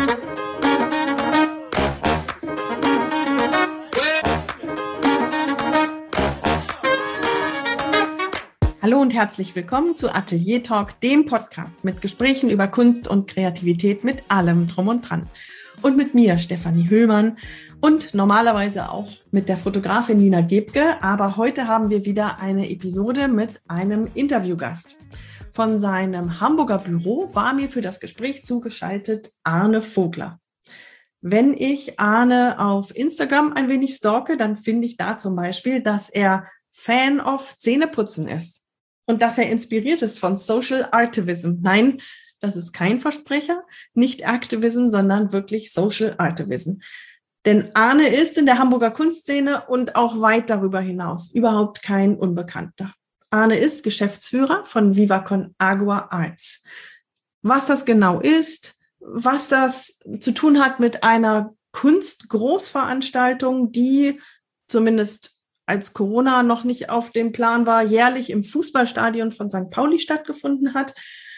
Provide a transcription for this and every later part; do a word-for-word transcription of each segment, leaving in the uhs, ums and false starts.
Hallo und herzlich willkommen zu Atelier Talk, dem Podcast mit Gesprächen über Kunst und Kreativität mit allem drum und dran. Und mit mir, Stefanie Höhlmann, und normalerweise auch mit der Fotografin Nina Gebke. Aber heute haben wir wieder eine Episode mit einem Interviewgast. Von seinem Hamburger Büro war mir für das Gespräch zugeschaltet Arne Vogler. Wenn ich Arne auf Instagram ein wenig stalke, dann finde ich da zum Beispiel, dass er Fan of Zähneputzen ist. Und dass er inspiriert ist von Social Artivism. Nein, das ist kein Versprecher, nicht Activism, sondern wirklich Social Artivism. Denn Arne ist in der Hamburger Kunstszene und auch weit darüber hinaus überhaupt kein Unbekannter. Arne ist Geschäftsführer von Viva Con Agua Arts. Was das genau ist, was das zu tun hat mit einer Kunstgroßveranstaltung, die zumindest als Corona noch nicht auf dem Plan war, jährlich im Fußballstadion von Sankt Pauli stattgefunden hat.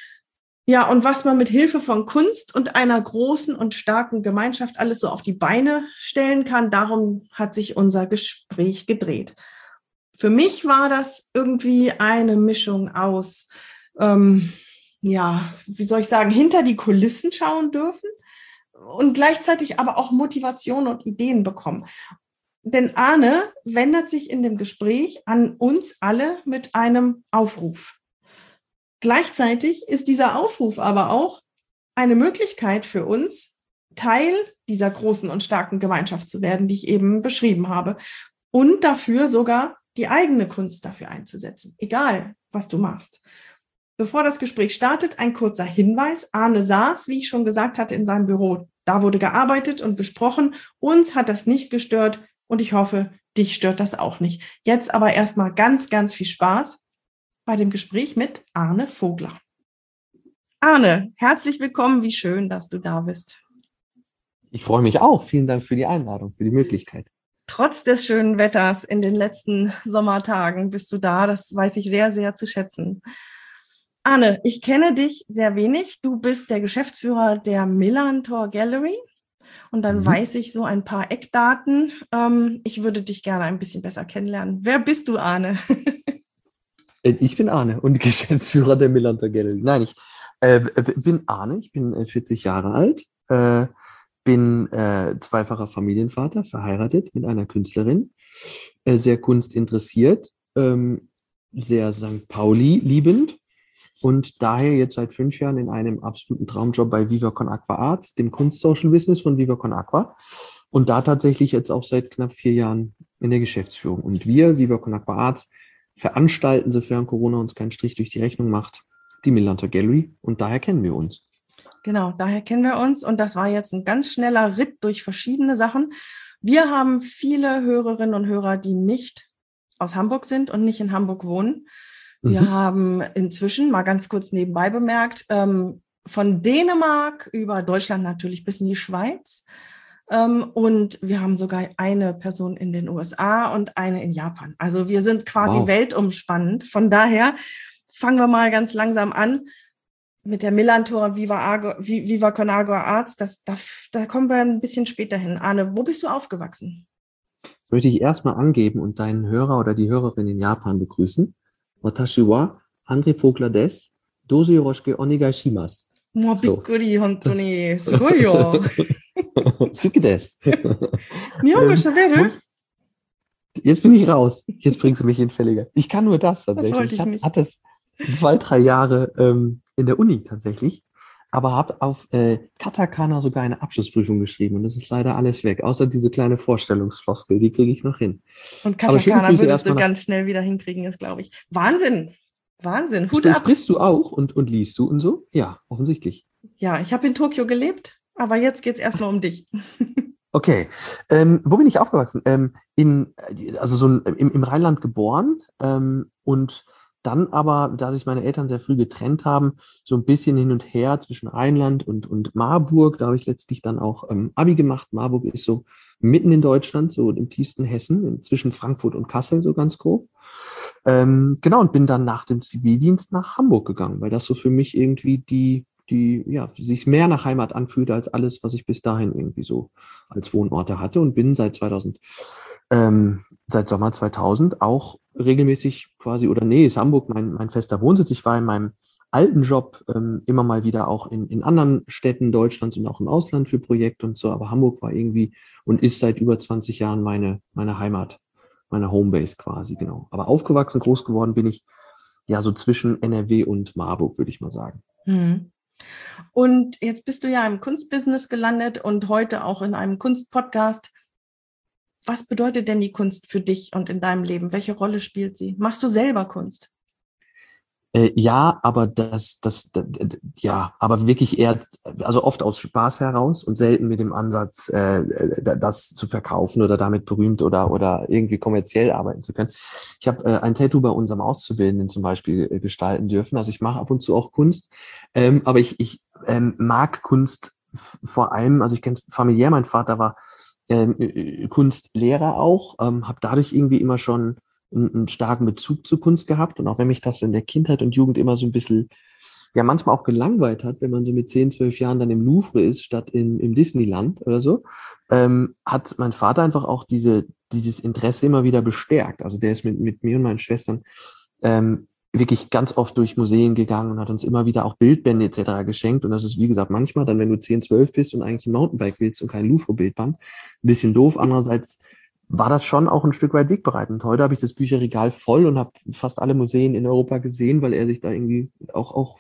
Ja, und was man mit Hilfe von Kunst und einer großen und starken Gemeinschaft alles so auf die Beine stellen kann, darum hat sich unser Gespräch gedreht. Für mich war das irgendwie eine Mischung aus, ähm, ja, wie soll ich sagen, hinter die Kulissen schauen dürfen und gleichzeitig aber auch Motivation und Ideen bekommen. Denn Arne wendet sich in dem Gespräch an uns alle mit einem Aufruf. Gleichzeitig ist dieser Aufruf aber auch eine Möglichkeit für uns, Teil dieser großen und starken Gemeinschaft zu werden, die ich eben beschrieben habe. Und dafür sogar die eigene Kunst dafür einzusetzen, egal was du machst. Bevor das Gespräch startet, ein kurzer Hinweis. Arne saß, wie ich schon gesagt hatte, in seinem Büro. Da wurde gearbeitet und gesprochen. Uns hat das nicht gestört. Und ich hoffe, dich stört das auch nicht. Jetzt aber erstmal ganz, ganz viel Spaß bei dem Gespräch mit Arne Vogler. Arne, herzlich willkommen. Wie schön, dass du da bist. Ich freue mich auch. Vielen Dank für die Einladung, für die Möglichkeit. Trotz des schönen Wetters in den letzten Sommertagen bist du da. Das weiß ich sehr, sehr zu schätzen. Arne, ich kenne dich sehr wenig. Du bist der Geschäftsführer der Millantor Gallery. Und dann mhm. weiß ich so ein paar Eckdaten. Ähm, ich würde dich gerne ein bisschen besser kennenlernen. Wer bist du, Arne? Ich bin Arne und Geschäftsführer der Millantor Gallery. Nein, ich äh, bin Arne, ich bin vierzig Jahre alt, äh, bin äh, zweifacher Familienvater, verheiratet mit einer Künstlerin, äh, sehr kunstinteressiert, ähm, sehr Sankt Pauli liebend. Und daher jetzt seit fünf Jahren in einem absoluten Traumjob bei Viva Con Agua Arts, dem Kunst-Social-Business von Viva Con Agua. Und da tatsächlich jetzt auch seit knapp vier Jahren in der Geschäftsführung. Und wir, Viva Con Agua Arts, veranstalten, sofern Corona uns keinen Strich durch die Rechnung macht, die Millantor Gallery. Und daher kennen wir uns. Genau, daher kennen wir uns. Und das war jetzt ein ganz schneller Ritt durch verschiedene Sachen. Wir haben viele Hörerinnen und Hörer, die nicht aus Hamburg sind und nicht in Hamburg wohnen. Wir mhm. haben inzwischen, mal ganz kurz nebenbei bemerkt, ähm, von Dänemark über Deutschland natürlich bis in die Schweiz. Ähm, und wir haben sogar eine Person in den U S A und eine in Japan. Also wir sind quasi wow. weltumspannend. Von daher fangen wir mal ganz langsam an mit der Millantor Viva, Viva Con Agua Arts. Das, da, da kommen wir ein bisschen später hin. Arne, wo bist du aufgewachsen? Das möchte ich erstmal angeben und deinen Hörer oder die Hörerin in Japan begrüßen. Watashi wa Andre Vogler des, dozo yoroshiku onegai shimasu. Mo bikkuri, hontoni, sugoi yo. Suki des. Nihongo shaberu? Jetzt bin ich raus. Jetzt bringst du mich in Fälliger. Ich kann nur das tatsächlich. Das ich ich hatte es zwei, drei Jahre ähm, in der Uni tatsächlich, aber habe auf äh, Katakana sogar eine Abschlussprüfung geschrieben und das ist leider alles weg, außer diese kleine Vorstellungsfloskel, die kriege ich noch hin. Und Katakana würdest du ganz schnell wieder hinkriegen, ist glaube ich. Wahnsinn, Wahnsinn. Hut ab. Sprichst du auch und, und liest du und so? Ja, offensichtlich. Ja, ich habe in Tokio gelebt, aber jetzt geht es erstmal um dich. Okay, ähm, wo bin ich aufgewachsen? Ähm, in, also so ein, im, im Rheinland geboren ähm, und dann aber, da sich meine Eltern sehr früh getrennt haben, so ein bisschen hin und her zwischen Rheinland und, und Marburg. Da habe ich letztlich dann auch ähm, Abi gemacht. Marburg ist so mitten in Deutschland, so im tiefsten Hessen, zwischen Frankfurt und Kassel, so ganz grob. Ähm, genau, und bin dann nach dem Zivildienst nach Hamburg gegangen, weil das so für mich irgendwie die die ja sich mehr nach Heimat anfühlte als alles, was ich bis dahin irgendwie so als Wohnorte hatte und bin seit zweitausend, ähm, seit Sommer zweitausend auch regelmäßig quasi, oder nee, ist Hamburg mein, mein fester Wohnsitz. Ich war in meinem alten Job ähm, immer mal wieder auch in, in anderen Städten Deutschlands und auch im Ausland für Projekte und so, aber Hamburg war irgendwie und ist seit über zwanzig Jahren meine, meine Heimat, meine Homebase quasi, genau. Aber aufgewachsen, groß geworden bin ich ja so zwischen N R W und Marburg, würde ich mal sagen. Hm. Und jetzt bist du ja im Kunstbusiness gelandet und heute auch in einem Kunstpodcast. Was bedeutet denn die Kunst für dich und in deinem Leben? Welche Rolle spielt sie? Machst du selber Kunst? Äh, ja, aber das, das, das, ja, aber wirklich eher, also oft aus Spaß heraus und selten mit dem Ansatz, äh, das zu verkaufen oder damit berühmt oder oder irgendwie kommerziell arbeiten zu können. Ich habe äh, ein Tattoo bei unserem Auszubildenden zum Beispiel äh, gestalten dürfen. Also ich mache ab und zu auch Kunst, ähm, aber ich ich ähm, mag Kunst f- vor allem. Also ich kenne es familiär. Mein Vater war ähm, äh, Kunstlehrer auch, ähm, habe dadurch irgendwie immer schon einen, einen starken Bezug zu Kunst gehabt. Und auch wenn mich das in der Kindheit und Jugend immer so ein bisschen, ja, manchmal auch gelangweilt hat, wenn man so mit zehn, zwölf Jahren dann im Louvre ist, statt in, im Disneyland oder so, ähm, hat mein Vater einfach auch diese, dieses Interesse immer wieder bestärkt. Also der ist mit, mit mir und meinen Schwestern ähm, wirklich ganz oft durch Museen gegangen und hat uns immer wieder auch Bildbände et cetera geschenkt. Und das ist, wie gesagt, manchmal dann, wenn du zehn, zwölf bist und eigentlich ein Mountainbike willst und kein Louvre-Bildband, ein bisschen doof. Andererseits war das schon auch ein Stück weit wegbereitend. Heute habe ich das Bücherregal voll und habe fast alle Museen in Europa gesehen, weil er sich da irgendwie auch, auch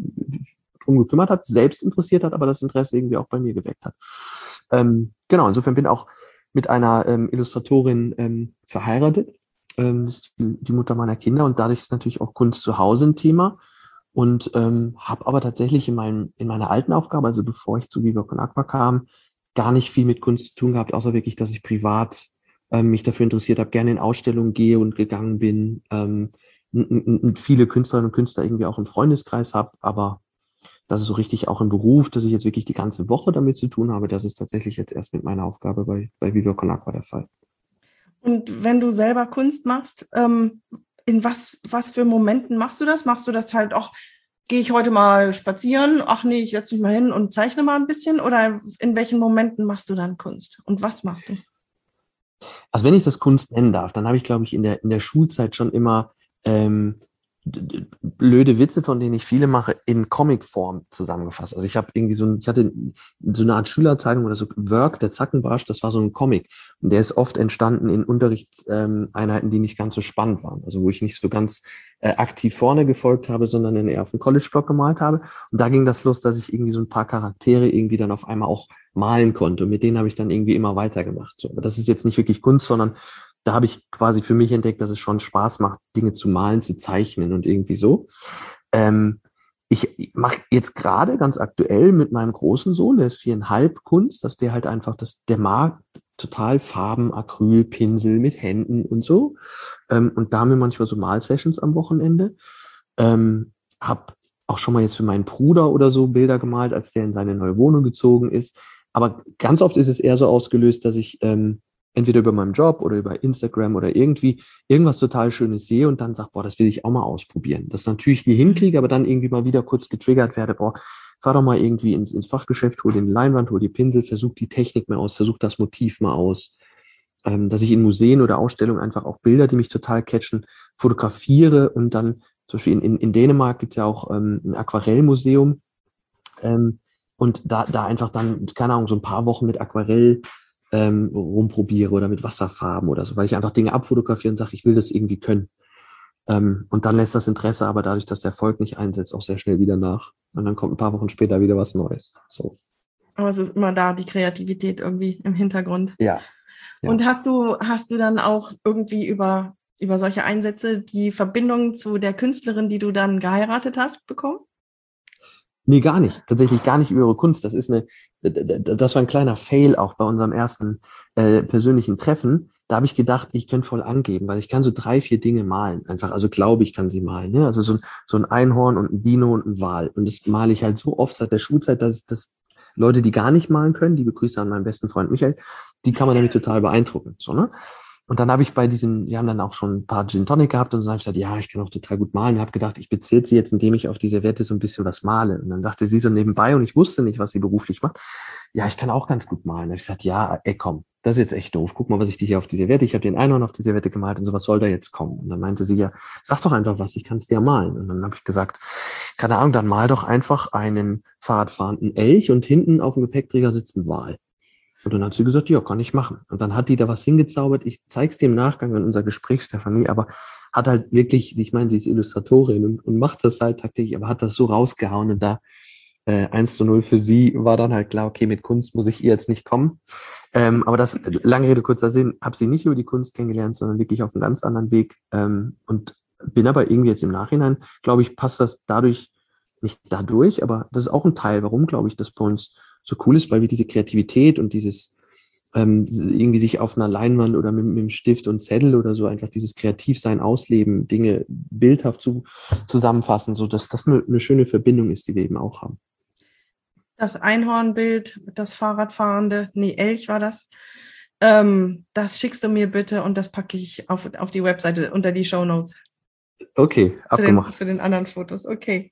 drum gekümmert hat, selbst interessiert hat, aber das Interesse irgendwie auch bei mir geweckt hat. Ähm, genau, insofern bin auch mit einer ähm, Illustratorin ähm, verheiratet. Ähm, das ist die, die Mutter meiner Kinder und dadurch ist natürlich auch Kunst zu Hause ein Thema. Und ähm, habe aber tatsächlich in, meinem, in meiner alten Aufgabe, also bevor ich zu Viva Con Aqua kam, gar nicht viel mit Kunst zu tun gehabt, außer wirklich, dass ich privat ähm, mich dafür interessiert habe, gerne in Ausstellungen gehe und gegangen bin, ähm, n- n- viele Künstlerinnen und Künstler irgendwie auch im Freundeskreis habe, aber das ist so richtig auch im Beruf, dass ich jetzt wirklich die ganze Woche damit zu tun habe, das ist tatsächlich jetzt erst mit meiner Aufgabe bei, bei Viva Con Aqua der Fall. Und wenn du selber Kunst machst, ähm, in was, was für Momenten machst du das? Machst du das halt auch, gehe ich heute mal spazieren? Ach nee, ich setze mich mal hin und zeichne mal ein bisschen? Oder in welchen Momenten machst du dann Kunst? Und was machst du? Also wenn ich das Kunst nennen darf, dann habe ich, glaube ich, in der, in der Schulzeit schon immer ähm, d- d- blöde Witze, von denen ich viele mache, in Comicform zusammengefasst. Also ich habe irgendwie so ein, ich hatte so eine Art Schülerzeitung oder so Work, der Zackenbarsch, das war so ein Comic. Und der ist oft entstanden in Unterrichtseinheiten, die nicht ganz so spannend waren. Also wo ich nicht so ganz äh, aktiv vorne gefolgt habe, sondern dann eher auf dem College-Block gemalt habe. Und da ging das los, dass ich irgendwie so ein paar Charaktere irgendwie dann auf einmal auch malen konnte. Und mit denen habe ich dann irgendwie immer weitergemacht. So, aber das ist jetzt nicht wirklich Kunst, sondern da habe ich quasi für mich entdeckt, dass es schon Spaß macht, Dinge zu malen, zu zeichnen und irgendwie so. Ähm, ich mache jetzt gerade ganz aktuell mit meinem großen Sohn, der ist viereinhalb, Kunst, dass der halt einfach, das, der mag total Farben, Acryl, Pinsel mit Händen und so. Ähm, und da haben wir manchmal so Malsessions am Wochenende. Ähm, hab auch schon mal jetzt für meinen Bruder oder so Bilder gemalt, als der in seine neue Wohnung gezogen ist. Aber ganz oft ist es eher so ausgelöst, dass ich ähm, entweder über meinen Job oder über Instagram oder irgendwie irgendwas total Schönes sehe und dann sage, boah, das will ich auch mal ausprobieren. Das natürlich nie hinkriege, aber dann irgendwie mal wieder kurz getriggert werde, boah, fahr doch mal irgendwie ins, ins Fachgeschäft, hol den Leinwand, hol die Pinsel, versuch die Technik mal aus, versuch das Motiv mal aus. Ähm, dass ich in Museen oder Ausstellungen einfach auch Bilder, die mich total catchen, fotografiere und dann zum Beispiel in, in, in Dänemark gibt es ja auch ähm, ein Aquarellmuseum, ähm, und da, da einfach dann, keine Ahnung, so ein paar Wochen mit Aquarell ähm, rumprobiere oder mit Wasserfarben oder so, weil ich einfach Dinge abfotografiere und sage, ich will das irgendwie können. Ähm, und dann lässt das Interesse aber dadurch, dass der Erfolg nicht einsetzt, auch sehr schnell wieder nach. Und dann kommt ein paar Wochen später wieder was Neues. So. Aber es ist immer da, die Kreativität irgendwie im Hintergrund. Ja. Ja. Und hast du, hast du dann auch irgendwie über, über solche Einsätze die Verbindung zu der Künstlerin, die du dann geheiratet hast, bekommen? Nee, gar nicht. Tatsächlich gar nicht über ihre Kunst. Das ist eine, das war ein kleiner Fail auch bei unserem ersten äh, persönlichen Treffen. Da habe ich gedacht, ich könnte voll angeben, weil ich kann so drei, vier Dinge malen. Einfach, also glaube ich, kann sie malen. Ne? Also so ein, so ein Einhorn und ein Dino und ein Wal. Und das male ich halt so oft seit der Schulzeit, dass das Leute, die gar nicht malen können, die Grüße an meinen besten Freund Michael, die kann man damit total beeindrucken. So, ne? Und dann habe ich bei diesen, wir haben dann auch schon ein paar Gin Tonic gehabt und dann habe ich gesagt, ja, ich kann auch total gut malen und habe gedacht, ich bezirze sie jetzt, indem ich auf die Serviette so ein bisschen was male. Und dann sagte sie so nebenbei und ich wusste nicht, was sie beruflich macht. Ja, ich kann auch ganz gut malen. Da habe ich gesagt, ja, ey, komm, das ist jetzt echt doof. Guck mal, was ich dir hier auf die Serviette, ich habe den Einhorn auf die Serviette gemalt und so, was soll da jetzt kommen? Und dann meinte sie, ja, sag doch einfach was, ich kann es dir malen. Und dann habe ich gesagt, keine Ahnung, dann mal doch einfach einen Fahrradfahrenden Elch und hinten auf dem Gepäckträger sitzt ein Wal. Und dann hat sie gesagt, ja, kann ich machen. Und dann hat die da was hingezaubert. Ich zeig's dir im Nachgang in unser Gespräch, Stefanie, aber hat halt wirklich, ich meine, sie ist Illustratorin und, und macht das halt tagtäglich, aber hat das so rausgehauen und da äh, eins zu null für sie war dann halt klar, okay, mit Kunst muss ich ihr jetzt nicht kommen. Ähm, aber das, lange Rede, kurzer Sinn, habe sie nicht über die Kunst kennengelernt, sondern wirklich auf einem ganz anderen Weg. Ähm, und bin aber irgendwie jetzt im Nachhinein, glaube ich, passt das dadurch, nicht dadurch, aber das ist auch ein Teil, warum, glaube ich, das bei uns so cool ist, weil wir diese Kreativität und dieses ähm, irgendwie sich auf einer Leinwand oder mit, mit einem Stift und Zettel oder so einfach dieses Kreativsein ausleben, Dinge bildhaft zu, zusammenfassen, so dass das eine, eine schöne Verbindung ist, die wir eben auch haben. Das Einhornbild, das Fahrradfahrende, nee, Elch war das. Ähm, das schickst du mir bitte und das packe ich auf, auf die Webseite unter die Shownotes. Okay, abgemacht. Zu den, zu den anderen Fotos, okay.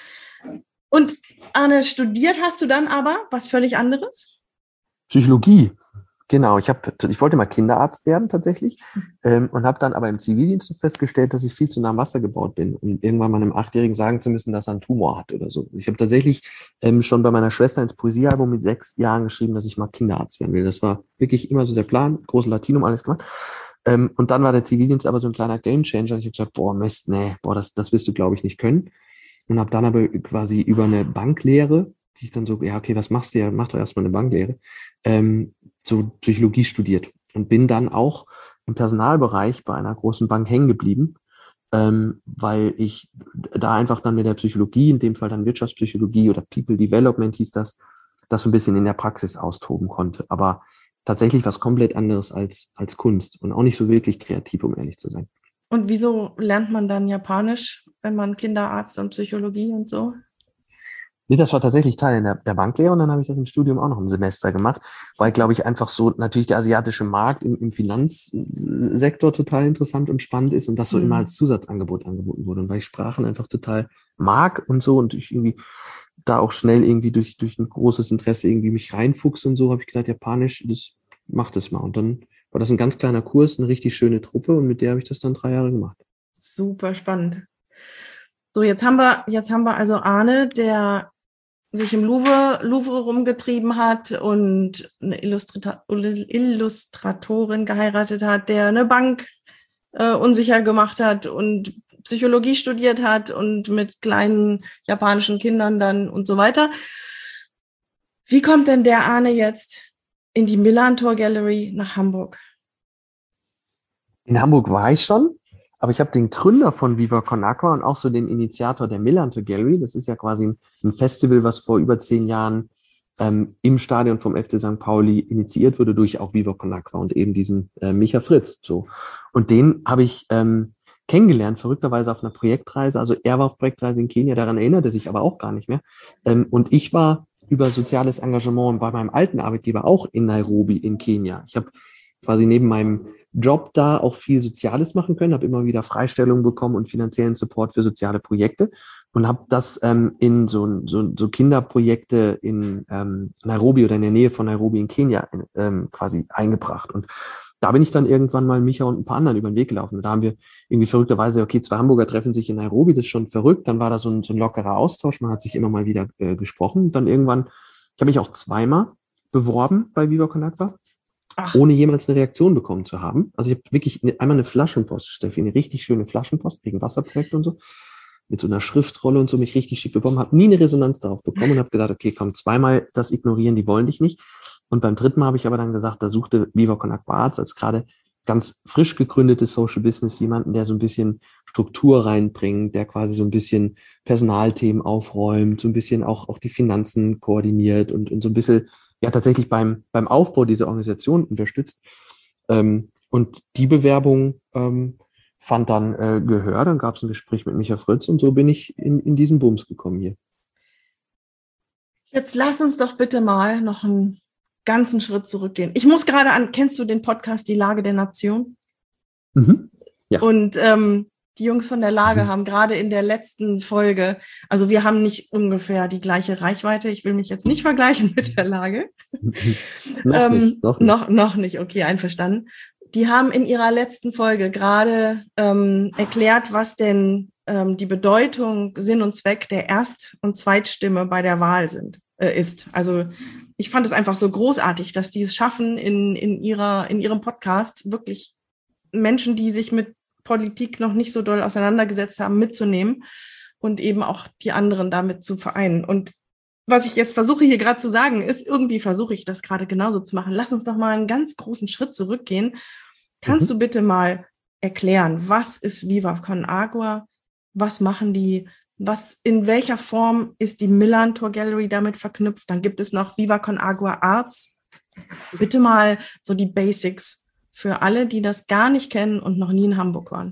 Und Arne, studiert hast du dann aber was völlig anderes? Psychologie, genau. Ich, hab, ich wollte mal Kinderarzt werden tatsächlich ähm, und habe dann aber im Zivildienst festgestellt, dass ich viel zu nah am Wasser gebaut bin, um irgendwann mal einem Achtjährigen sagen zu müssen, dass er einen Tumor hat oder so. Ich habe tatsächlich ähm, schon bei meiner Schwester ins Poesiealbum mit sechs Jahren geschrieben, dass ich mal Kinderarzt werden will. Das war wirklich immer so der Plan, große Latinum, alles gemacht. Ähm, und dann war der Zivildienst aber so ein kleiner Gamechanger. Ich habe gesagt, boah, Mist, nee, boah, das, das wirst du, glaube ich, nicht können. Und habe dann aber quasi über eine Banklehre, die ich dann so, ja, okay, was machst du ja? Mach doch erstmal eine Banklehre, ähm, so Psychologie studiert und bin dann auch im Personalbereich bei einer großen Bank hängen geblieben, ähm, weil ich da einfach dann mit der Psychologie, in dem Fall dann Wirtschaftspsychologie oder People Development hieß das, das so ein bisschen in der Praxis austoben konnte. Aber tatsächlich was komplett anderes als, als Kunst und auch nicht so wirklich kreativ, um ehrlich zu sein. Und wieso lernt man dann Japanisch, wenn man Kinderarzt und Psychologie und so? Nee, das war tatsächlich Teil der, der Banklehre und dann habe ich das im Studium auch noch ein Semester gemacht, weil, glaube ich, einfach so natürlich der asiatische Markt im, im Finanzsektor total interessant und spannend ist und das so mhm. immer als Zusatzangebot angeboten wurde und weil ich Sprachen einfach total mag und so und ich irgendwie da auch schnell irgendwie durch, durch ein großes Interesse irgendwie mich reinfuchs und so, habe ich gedacht, Japanisch, das macht das mal und dann war das ein ganz kleiner Kurs, eine richtig schöne Truppe und mit der habe ich das dann drei Jahre gemacht. Super spannend. So, jetzt haben wir, jetzt haben wir also Arne, der sich im Louvre, Louvre rumgetrieben hat und eine Illustrata- Illustratorin geheiratet hat, der eine Bank äh, unsicher gemacht hat und Psychologie studiert hat und mit kleinen japanischen Kindern dann und so weiter. Wie kommt denn der Arne jetzt in die Millantor Gallery nach Hamburg? In Hamburg war ich schon. Aber ich habe den Gründer von Viva Con Agua und auch so den Initiator der Millantor Gallery, das ist ja quasi ein, ein Festival, was vor über zehn Jahren ähm, im Stadion vom F C Sankt Pauli initiiert wurde durch auch Viva Con Agua und eben diesen äh, Micha Fritz. So. Und den habe ich ähm, kennengelernt, verrückterweise auf einer Projektreise. Also er war auf Projektreise in Kenia, daran erinnert er sich aber auch gar nicht mehr. Ähm, und ich war über soziales Engagement bei meinem alten Arbeitgeber auch in Nairobi in Kenia. Ich habe quasi neben meinem Job da auch viel Soziales machen können, habe immer wieder Freistellungen bekommen und finanziellen Support für soziale Projekte und habe das ähm, in so, so, so Kinderprojekte in ähm, Nairobi oder in der Nähe von Nairobi in Kenia ähm, quasi eingebracht. Und da bin ich dann irgendwann mal Micha und ein paar anderen über den Weg gelaufen. Und da haben wir irgendwie verrückterweise, okay, zwei Hamburger treffen sich in Nairobi, das ist schon verrückt. Dann war da so ein, so ein lockerer Austausch, man hat sich immer mal wieder äh, gesprochen. Dann irgendwann, ich habe mich auch zweimal beworben bei Viva Con Agua. Ach. Ohne jemals eine Reaktion bekommen zu haben. Also ich habe wirklich einmal eine Flaschenpost, Steffi, eine richtig schöne Flaschenpost wegen Wasserprojekt und so, mit so einer Schriftrolle und so, mich richtig schick bekommen, habe nie eine Resonanz darauf bekommen und habe gedacht, okay, komm, zweimal das ignorieren, die wollen dich nicht. Und beim dritten Mal habe ich aber dann gesagt, da suchte Viva Con Agua Arts als gerade ganz frisch gegründete Social Business jemanden, der so ein bisschen Struktur reinbringt, der quasi so ein bisschen Personalthemen aufräumt, so ein bisschen auch, auch die Finanzen koordiniert und, und so ein bisschen ja tatsächlich beim, beim Aufbau dieser Organisation unterstützt. Ähm, und die Bewerbung ähm, fand dann äh, Gehör, dann gab es ein Gespräch mit Micha Fritz und so bin ich in, in diesen Bums gekommen hier. Jetzt lass uns doch bitte mal noch einen ganzen Schritt zurückgehen. Ich muss gerade an, kennst du den Podcast Die Lage der Nation? Mhm. Ja. Und ähm, die Jungs von der Lage haben gerade in der letzten Folge, also wir haben nicht ungefähr die gleiche Reichweite, ich will mich jetzt nicht vergleichen mit der Lage. noch, ähm, nicht, noch nicht. Noch, noch nicht, okay, einverstanden. Die haben in ihrer letzten Folge gerade ähm, erklärt, was denn ähm, die Bedeutung, Sinn und Zweck der Erst- und Zweitstimme bei der Wahl sind, äh, ist. Also ich fand es einfach so großartig, dass die es schaffen, in, in, ihrer, in ihrem Podcast wirklich Menschen, die sich mit Politik noch nicht so doll auseinandergesetzt haben, mitzunehmen und eben auch die anderen damit zu vereinen. Und was ich jetzt versuche hier gerade zu sagen, ist, irgendwie versuche ich das gerade genauso zu machen. Lass uns doch mal einen ganz großen Schritt zurückgehen. Kannst Mhm. du bitte mal erklären, was ist Viva Con Agua? Was machen die? Was, in welcher Form ist die Millantor Gallery damit verknüpft? Dann gibt es noch Viva Con Agua Arts. Bitte mal so die Basics für alle, die das gar nicht kennen und noch nie in Hamburg waren.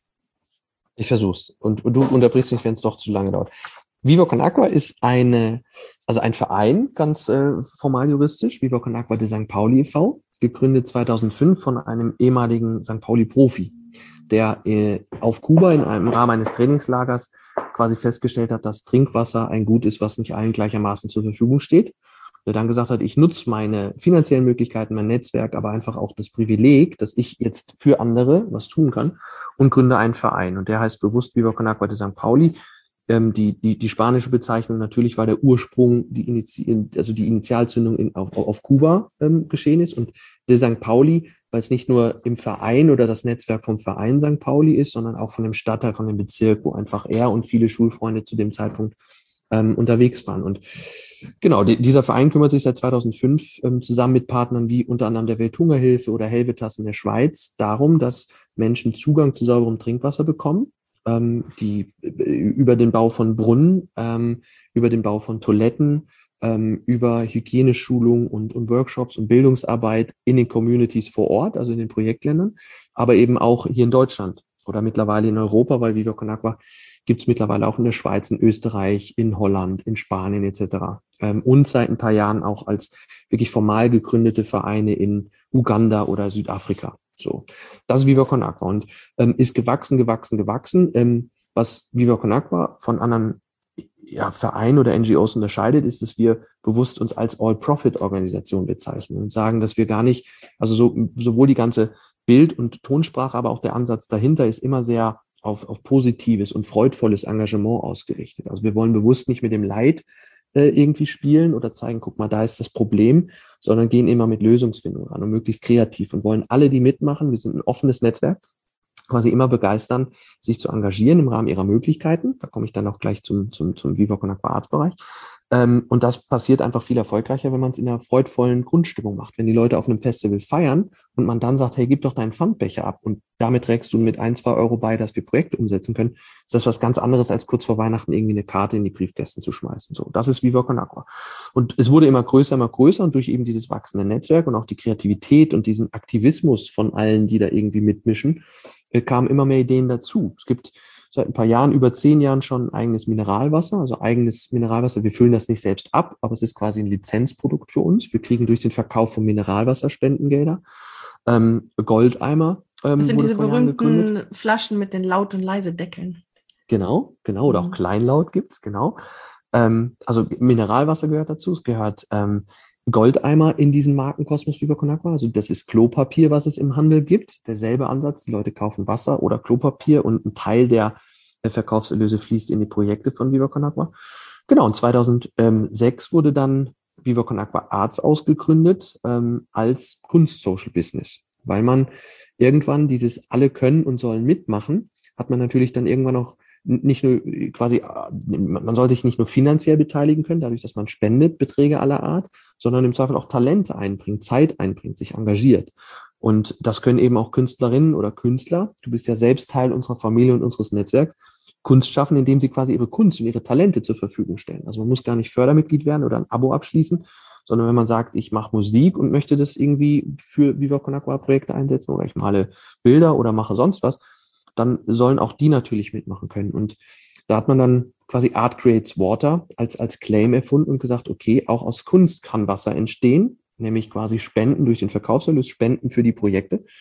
Ich versuch's. Und, und du unterbrichst mich, wenn es doch zu lange dauert. Viva Con Agua ist eine, also ein Verein, ganz äh, formal juristisch, Viva Con Agua de Sankt Pauli e V, gegründet zweitausendfünf von einem ehemaligen Sankt Pauli-Profi, der äh, auf Kuba in einem Rahmen eines Trainingslagers quasi festgestellt hat, dass Trinkwasser ein Gut ist, was nicht allen gleichermaßen zur Verfügung steht. Der dann gesagt hat, ich nutze meine finanziellen Möglichkeiten, mein Netzwerk, aber einfach auch das Privileg, dass ich jetzt für andere was tun kann und gründe einen Verein. Und der heißt bewusst Viva Con Agua de Sankt Pauli. Ähm, die, die, die spanische Bezeichnung natürlich war der Ursprung, die Initi- also die Initialzündung in, auf, auf Kuba ähm, geschehen ist. Und de Sankt Pauli, weil es nicht nur im Verein oder das Netzwerk vom Verein Sankt Pauli ist, sondern auch von dem Stadtteil, von dem Bezirk, wo einfach er und viele Schulfreunde zu dem Zeitpunkt ähm, unterwegs waren. Und genau, die, dieser Verein kümmert sich seit zweitausendfünf ähm, zusammen mit Partnern wie unter anderem der Welthungerhilfe oder Helvetas in der Schweiz darum, dass Menschen Zugang zu sauberem Trinkwasser bekommen, ähm, die äh, über den Bau von Brunnen, ähm, über den Bau von Toiletten, ähm, über Hygieneschulung und, und Workshops und Bildungsarbeit in den Communities vor Ort, also in den Projektländern, aber eben auch hier in Deutschland oder mittlerweile in Europa, weil Viva Con Agua gibt es mittlerweile auch in der Schweiz, in Österreich, in Holland, in Spanien et cetera. Ähm, und seit ein paar Jahren auch als wirklich formal gegründete Vereine in Uganda oder Südafrika. So, das ist Viva Con Agua und ähm, ist gewachsen, gewachsen, gewachsen. Ähm, was Viva Con Agua von anderen ja, Vereinen oder N G Os unterscheidet, ist, dass wir bewusst uns als All-Profit-Organisation bezeichnen und sagen, dass wir gar nicht, also so, sowohl die ganze Bild- und Tonsprache, aber auch der Ansatz dahinter ist immer sehr auf, auf positives und freudvolles Engagement ausgerichtet. Also wir wollen bewusst nicht mit dem Leid äh, irgendwie spielen oder zeigen, guck mal, da ist das Problem, sondern gehen immer mit Lösungsfindung ran und möglichst kreativ und wollen alle, die mitmachen, wir sind ein offenes Netzwerk, quasi immer begeistern, sich zu engagieren im Rahmen ihrer Möglichkeiten. Da komme ich dann auch gleich zum, zum, zum Viva Con Agua Arts Bereich. Ähm, und das passiert einfach viel erfolgreicher, wenn man es in einer freudvollen Grundstimmung macht. Wenn die Leute auf einem Festival feiern und man dann sagt, hey, gib doch deinen Pfandbecher ab und damit trägst du mit ein, zwei Euro bei, dass wir Projekte umsetzen können, ist das was ganz anderes, als kurz vor Weihnachten irgendwie eine Karte in die Briefkästen zu schmeißen. So, das ist Viva Con Agua. Und es wurde immer größer, immer größer und durch eben dieses wachsende Netzwerk und auch die Kreativität und diesen Aktivismus von allen, die da irgendwie mitmischen, kamen immer mehr Ideen dazu. Es gibt seit ein paar Jahren, über zehn Jahren schon eigenes Mineralwasser, also eigenes Mineralwasser. Wir füllen das nicht selbst ab, aber es ist quasi ein Lizenzprodukt für uns. Wir kriegen durch den Verkauf von Mineralwasser Spendengelder. Ähm, Goldeimer ähm, Das sind wurde diese vor Jahren berühmten gegründet. Flaschen mit den Laut- und Leise-Deckeln. Genau, genau. Oder auch Mhm. Kleinlaut gibt's, genau. Ähm, also Mineralwasser gehört dazu. Es gehört ähm, Goldeimer in diesen Markenkosmos Viva Con Agua. Also das ist Klopapier, was es im Handel gibt. Derselbe Ansatz. Die Leute kaufen Wasser oder Klopapier und ein Teil der äh, Verkaufserlöse fließt in die Projekte von Viva Con Agua. Genau, und zweitausendsechs wurde dann Viva Con Agua Arts ausgegründet ähm, als Kunst-Social-Business. Weil man irgendwann dieses alle können und sollen mitmachen, hat man natürlich dann irgendwann auch nicht nur quasi, man soll sich nicht nur finanziell beteiligen können, dadurch, dass man spendet, Beträge aller Art, sondern im Zweifel auch Talente einbringt, Zeit einbringt, sich engagiert. Und das können eben auch Künstlerinnen oder Künstler, du bist ja selbst Teil unserer Familie und unseres Netzwerks, Kunst schaffen, indem sie quasi ihre Kunst und ihre Talente zur Verfügung stellen. Also man muss gar nicht Fördermitglied werden oder ein Abo abschließen, sondern wenn man sagt, ich mache Musik und möchte das irgendwie für Viva Con Agua Projekte einsetzen oder ich male Bilder oder mache sonst was, dann sollen auch die natürlich mitmachen können. Und da hat man dann quasi Art Creates Water als, als Claim erfunden und gesagt, okay, auch aus Kunst kann Wasser entstehen, nämlich quasi Spenden durch den Verkaufserlös, Spenden für die Projekte.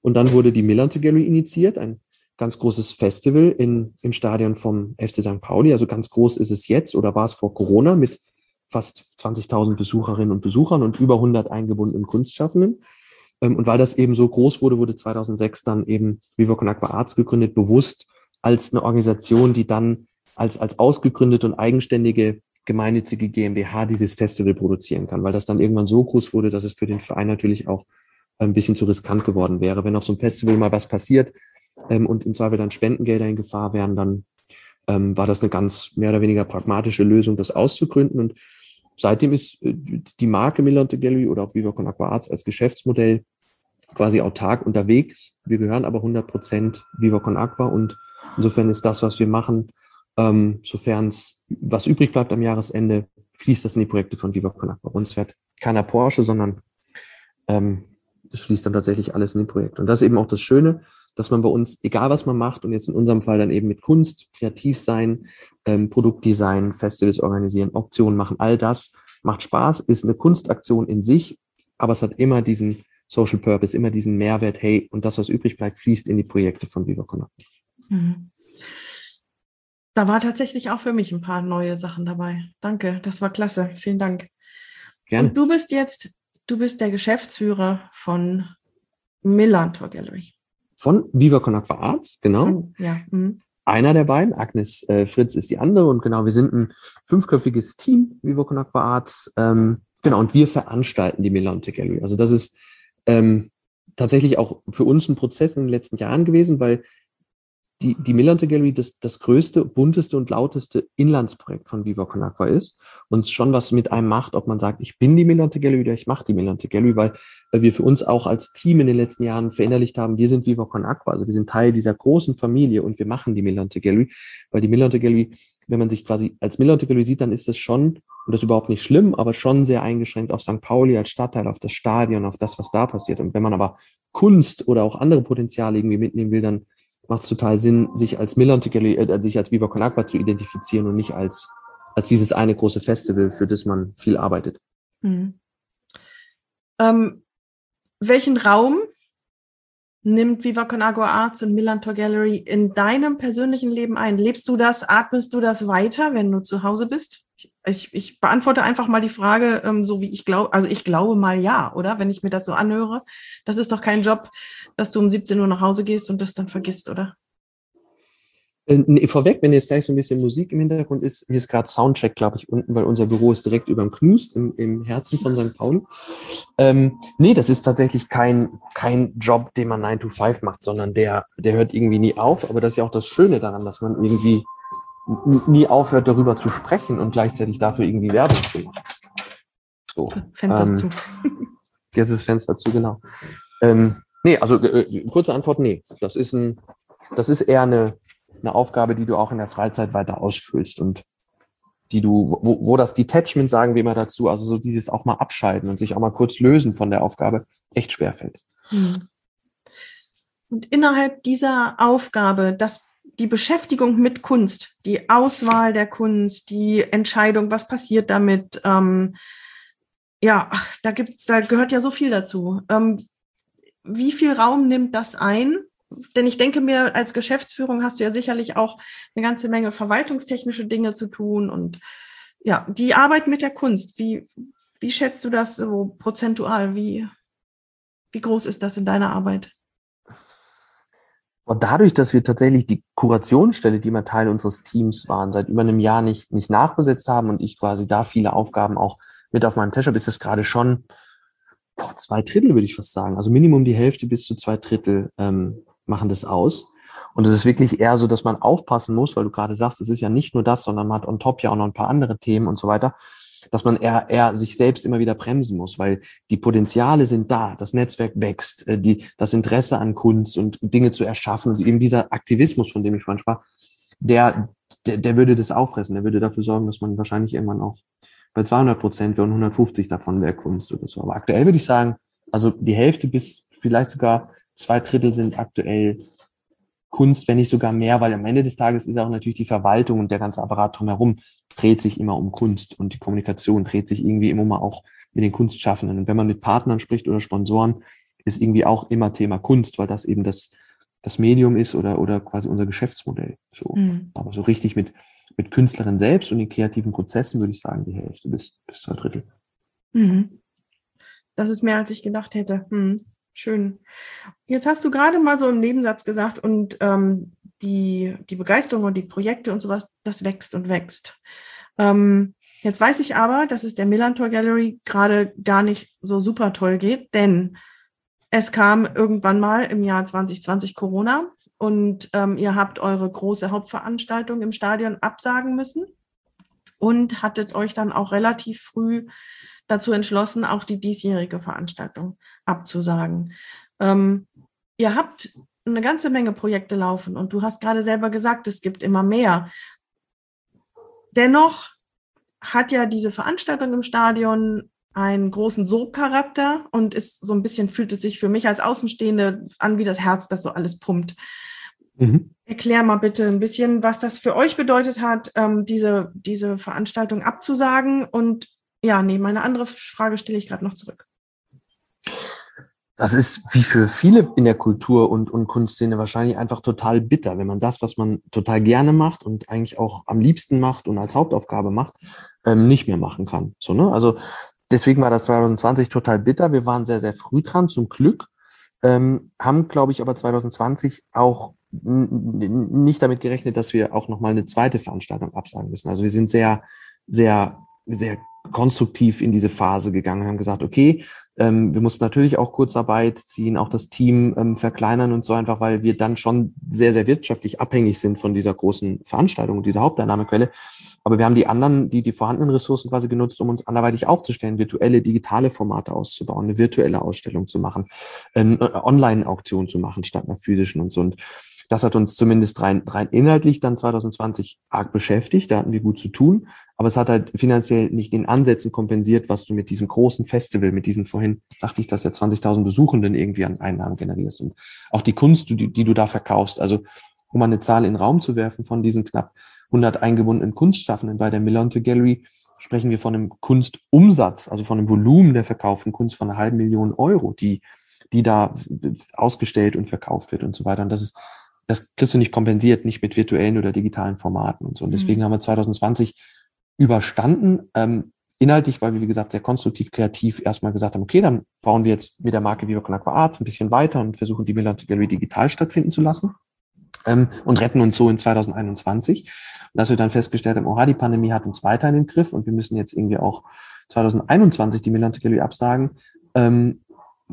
Und dann wurde die Millerntor Gallery initiiert, ein ganz großes Festival in, im Stadion vom F C Sankt Pauli. Also ganz groß ist es jetzt oder war es vor Corona mit fast zwanzigtausend Besucherinnen und Besuchern und über hundert eingebundenen Kunstschaffenden. Und weil das eben so groß wurde, wurde zweitausendsechs dann eben Viva Con Agua Arts gegründet, bewusst als eine Organisation, die dann als, als ausgegründete und eigenständige gemeinnützige GmbH dieses Festival produzieren kann, weil das dann irgendwann so groß wurde, dass es für den Verein natürlich auch ein bisschen zu riskant geworden wäre. Wenn auf so einem Festival mal was passiert ähm, und im Zweifel dann Spendengelder in Gefahr wären, dann ähm, war das eine ganz mehr oder weniger pragmatische Lösung, das auszugründen. Und seitdem ist äh, die Marke Millerntor Gallery oder auch Viva Con Agua Arts als Geschäftsmodell quasi autark unterwegs. Wir gehören aber hundert Prozent Viva Con Agua und insofern ist das, was wir machen, ähm, sofern es was übrig bleibt am Jahresende, fließt das in die Projekte von Viva Con Agua. Bei uns fährt keiner Porsche, sondern ähm, das fließt dann tatsächlich alles in die Projekte. Und das ist eben auch das Schöne, dass man bei uns, egal was man macht, und jetzt in unserem Fall dann eben mit Kunst, kreativ sein, ähm, Produktdesign, Festivals organisieren, Auktionen machen, all das macht Spaß, ist eine Kunstaktion in sich, aber es hat immer diesen Social Purpose, immer diesen Mehrwert, hey, und das, was übrig bleibt, fließt in die Projekte von Viva Con Agua. Mhm. Da war tatsächlich auch für mich ein paar neue Sachen dabei. Danke, das war klasse. Vielen Dank. Gerne. Und du bist jetzt, du bist der Geschäftsführer von Millerntor Gallery. Von Viva Con Agua Arts, genau. Von, ja. Mhm. Einer der beiden, Agnes äh, Fritz ist die andere und genau, wir sind ein fünfköpfiges Team, Viva Con Agua Arts, ähm, genau, und wir veranstalten die Millerntor Gallery. Also das ist ähm, tatsächlich auch für uns ein Prozess in den letzten Jahren gewesen, weil die, die Millerntor Gallery das, das größte, bunteste und lauteste Inlandsprojekt von Viva Con Agua ist und schon was mit einem macht, ob man sagt, ich bin die Millerntor Gallery oder ich mache die Millerntor Gallery, weil wir für uns auch als Team in den letzten Jahren verinnerlicht haben, wir sind Viva Con Agua, also wir sind Teil dieser großen Familie und wir machen die Millerntor Gallery, weil die Millerntor Gallery, wenn man sich quasi als Millerntor Gallery sieht, dann ist das schon, und das ist überhaupt nicht schlimm, aber schon sehr eingeschränkt auf Sankt Pauli als Stadtteil, auf das Stadion, auf das, was da passiert. Und wenn man aber Kunst oder auch andere Potenziale irgendwie mitnehmen will, dann macht es total Sinn, sich als Millerntor Gallery, äh, sich als Viva Con Agua zu identifizieren und nicht als, als dieses eine große Festival, für das man viel arbeitet. Hm. Ähm, welchen Raum nimmt Viva Con Agua Arts und Millerntor Gallery in deinem persönlichen Leben ein? Lebst du das, atmest du das weiter, wenn du zu Hause bist? Ich, ich beantworte einfach mal die Frage, ähm, so wie ich glaube, also ich glaube mal ja, oder? Wenn ich mir das so anhöre. Das ist doch kein Job, dass du um siebzehn Uhr nach Hause gehst und das dann vergisst, oder? Äh, nee, vorweg, wenn jetzt gleich so ein bisschen Musik im Hintergrund ist, hier ist gerade Soundcheck, glaube ich, unten, weil unser Büro ist direkt über dem Knust, im, im Herzen von Sankt Pauli. Ähm, nee, das ist tatsächlich kein, kein Job, den man nine to five macht, sondern der, der hört irgendwie nie auf. Aber das ist ja auch das Schöne daran, dass man irgendwie nie aufhört, darüber zu sprechen und gleichzeitig dafür irgendwie Werbung zu machen. So, Fenster ähm, zu. Jetzt ist das Fenster zu, genau. Ähm, nee, also äh, kurze Antwort, nee. Das ist ein, das ist eher eine, eine Aufgabe, die du auch in der Freizeit weiter ausfüllst und die du, wo, wo das Detachment, sagen wir immer dazu, also so dieses auch mal abschalten und sich auch mal kurz lösen von der Aufgabe, echt schwerfällt. Hm. Und innerhalb dieser Aufgabe, das die Beschäftigung mit Kunst, die Auswahl der Kunst, die Entscheidung, was passiert damit, ähm, ja, ach, da gibt's, da gehört ja so viel dazu. Ähm, wie viel Raum nimmt das ein? Denn ich denke mir, als Geschäftsführung hast du ja sicherlich auch eine ganze Menge verwaltungstechnische Dinge zu tun und ja, die Arbeit mit der Kunst, wie, wie schätzt du das so prozentual? Wie, wie groß ist das in deiner Arbeit? Und dadurch, dass wir tatsächlich die Kurationsstelle, die immer Teil unseres Teams waren, seit über einem Jahr nicht, nicht nachbesetzt haben und ich quasi da viele Aufgaben auch mit auf meinem Tisch habe, ist das gerade schon boah, zwei Drittel, würde ich fast sagen. Also Minimum die Hälfte bis zu zwei Drittel ähm, machen das aus. Und es ist wirklich eher so, dass man aufpassen muss, weil du gerade sagst, es ist ja nicht nur das, sondern man hat on top ja auch noch ein paar andere Themen und so weiter, dass man eher, eher sich selbst immer wieder bremsen muss, weil die Potenziale sind da, das Netzwerk wächst, äh, die, das Interesse an Kunst und Dinge zu erschaffen und eben dieser Aktivismus, von dem ich vorhin sprach, der, der, der würde das auffressen, der würde dafür sorgen, dass man wahrscheinlich irgendwann auch bei zweihundert Prozent wäre und hundertfünfzig davon wäre Kunst oder so. Aber aktuell würde ich sagen, also die Hälfte bis vielleicht sogar zwei Drittel sind aktuell Kunst, wenn nicht sogar mehr, weil am Ende des Tages ist auch natürlich die Verwaltung und der ganze Apparat drumherum dreht sich immer um Kunst und die Kommunikation dreht sich irgendwie immer mal auch mit den Kunstschaffenden. Und wenn man mit Partnern spricht oder Sponsoren, ist irgendwie auch immer Thema Kunst, weil das eben das, das Medium ist oder, oder quasi unser Geschäftsmodell. So. Mhm. Aber so richtig mit, mit Künstlerin selbst und den kreativen Prozessen würde ich sagen, die Hälfte bis, bis zwei Drittel. Mhm. Das ist mehr, als ich gedacht hätte. Hm, schön. Jetzt hast du gerade mal so im Nebensatz gesagt, und ähm, die, die Begeisterung und die Projekte und sowas, das wächst und wächst. Ähm, jetzt weiß ich aber, dass es der Millantor Gallery gerade gar nicht so super toll geht, denn es kam irgendwann mal im Jahr zwanzig zwanzig Corona und ähm, ihr habt eure große Hauptveranstaltung im Stadion absagen müssen und hattet euch dann auch relativ früh dazu entschlossen, auch die diesjährige Veranstaltung abzusagen. Ähm, ihr habt eine ganze Menge Projekte laufen und du hast gerade selber gesagt, es gibt immer mehr. Dennoch hat ja diese Veranstaltung im Stadion einen großen Sogcharakter und ist so ein bisschen, fühlt es sich für mich als Außenstehende an wie das Herz, das so alles pumpt. Mhm. Erklär mal bitte ein bisschen, was das für euch bedeutet hat, ähm, diese, diese Veranstaltung abzusagen. Und ja, nee, meine andere Frage stelle ich gerade noch zurück. Das ist wie für viele in der Kultur- und, und Kunstszene wahrscheinlich einfach total bitter, wenn man das, was man total gerne macht und eigentlich auch am liebsten macht und als Hauptaufgabe macht, ähm, nicht mehr machen kann. So, ne? Also deswegen war das zwanzig zwanzig total bitter. Wir waren sehr, sehr früh dran, zum Glück. Ähm, haben, glaube ich, aber zwanzig zwanzig auch n- nicht damit gerechnet, dass wir auch nochmal eine zweite Veranstaltung absagen müssen. Also wir sind sehr, sehr, sehr konstruktiv in diese Phase gegangen und haben gesagt, okay, ähm, wir mussten natürlich auch Kurzarbeit ziehen, auch das Team ähm, verkleinern und so, einfach weil wir dann schon sehr, sehr wirtschaftlich abhängig sind von dieser großen Veranstaltung, dieser Haupteinnahmequelle. Aber wir haben die anderen, die, die vorhandenen Ressourcen quasi genutzt, um uns anderweitig aufzustellen, virtuelle, digitale Formate auszubauen, eine virtuelle Ausstellung zu machen, eine Online-Auktion zu machen statt einer physischen und so. Und das hat uns zumindest rein, rein inhaltlich dann zwanzig zwanzig arg beschäftigt. Da hatten wir gut zu tun. Aber es hat halt finanziell nicht in Ansätzen kompensiert, was du mit diesem großen Festival, mit diesen vorhin, sagte ich, dass ja zwanzigtausend Besuchenden irgendwie an Einnahmen generierst. Und auch die Kunst, die, die du da verkaufst. Also, um mal eine Zahl in den Raum zu werfen, von diesen knapp hundert eingebundenen Kunstschaffenden bei der Millantor Gallery sprechen wir von einem Kunstumsatz, also von einem Volumen der verkauften Kunst von einer halben Million Euro, die, die da ausgestellt und verkauft wird und so weiter. Und das ist, das kriegst du nicht kompensiert, nicht mit virtuellen oder digitalen Formaten und so. Und deswegen mhm. haben wir zwanzig zwanzig überstanden, ähm, inhaltlich, weil wir, wie gesagt, sehr konstruktiv, kreativ erstmal gesagt haben, okay, dann bauen wir jetzt mit der Marke Viva Con Aqua Arts ein bisschen weiter und versuchen, die Millantor Gallery digital stattfinden zu lassen ähm, und retten uns so in zwanzig einundzwanzig. Und dass wir dann festgestellt haben, oha, die Pandemie hat uns weiter in den Griff und wir müssen jetzt irgendwie auch zwanzig einundzwanzig die Millantor Gallery absagen, ähm,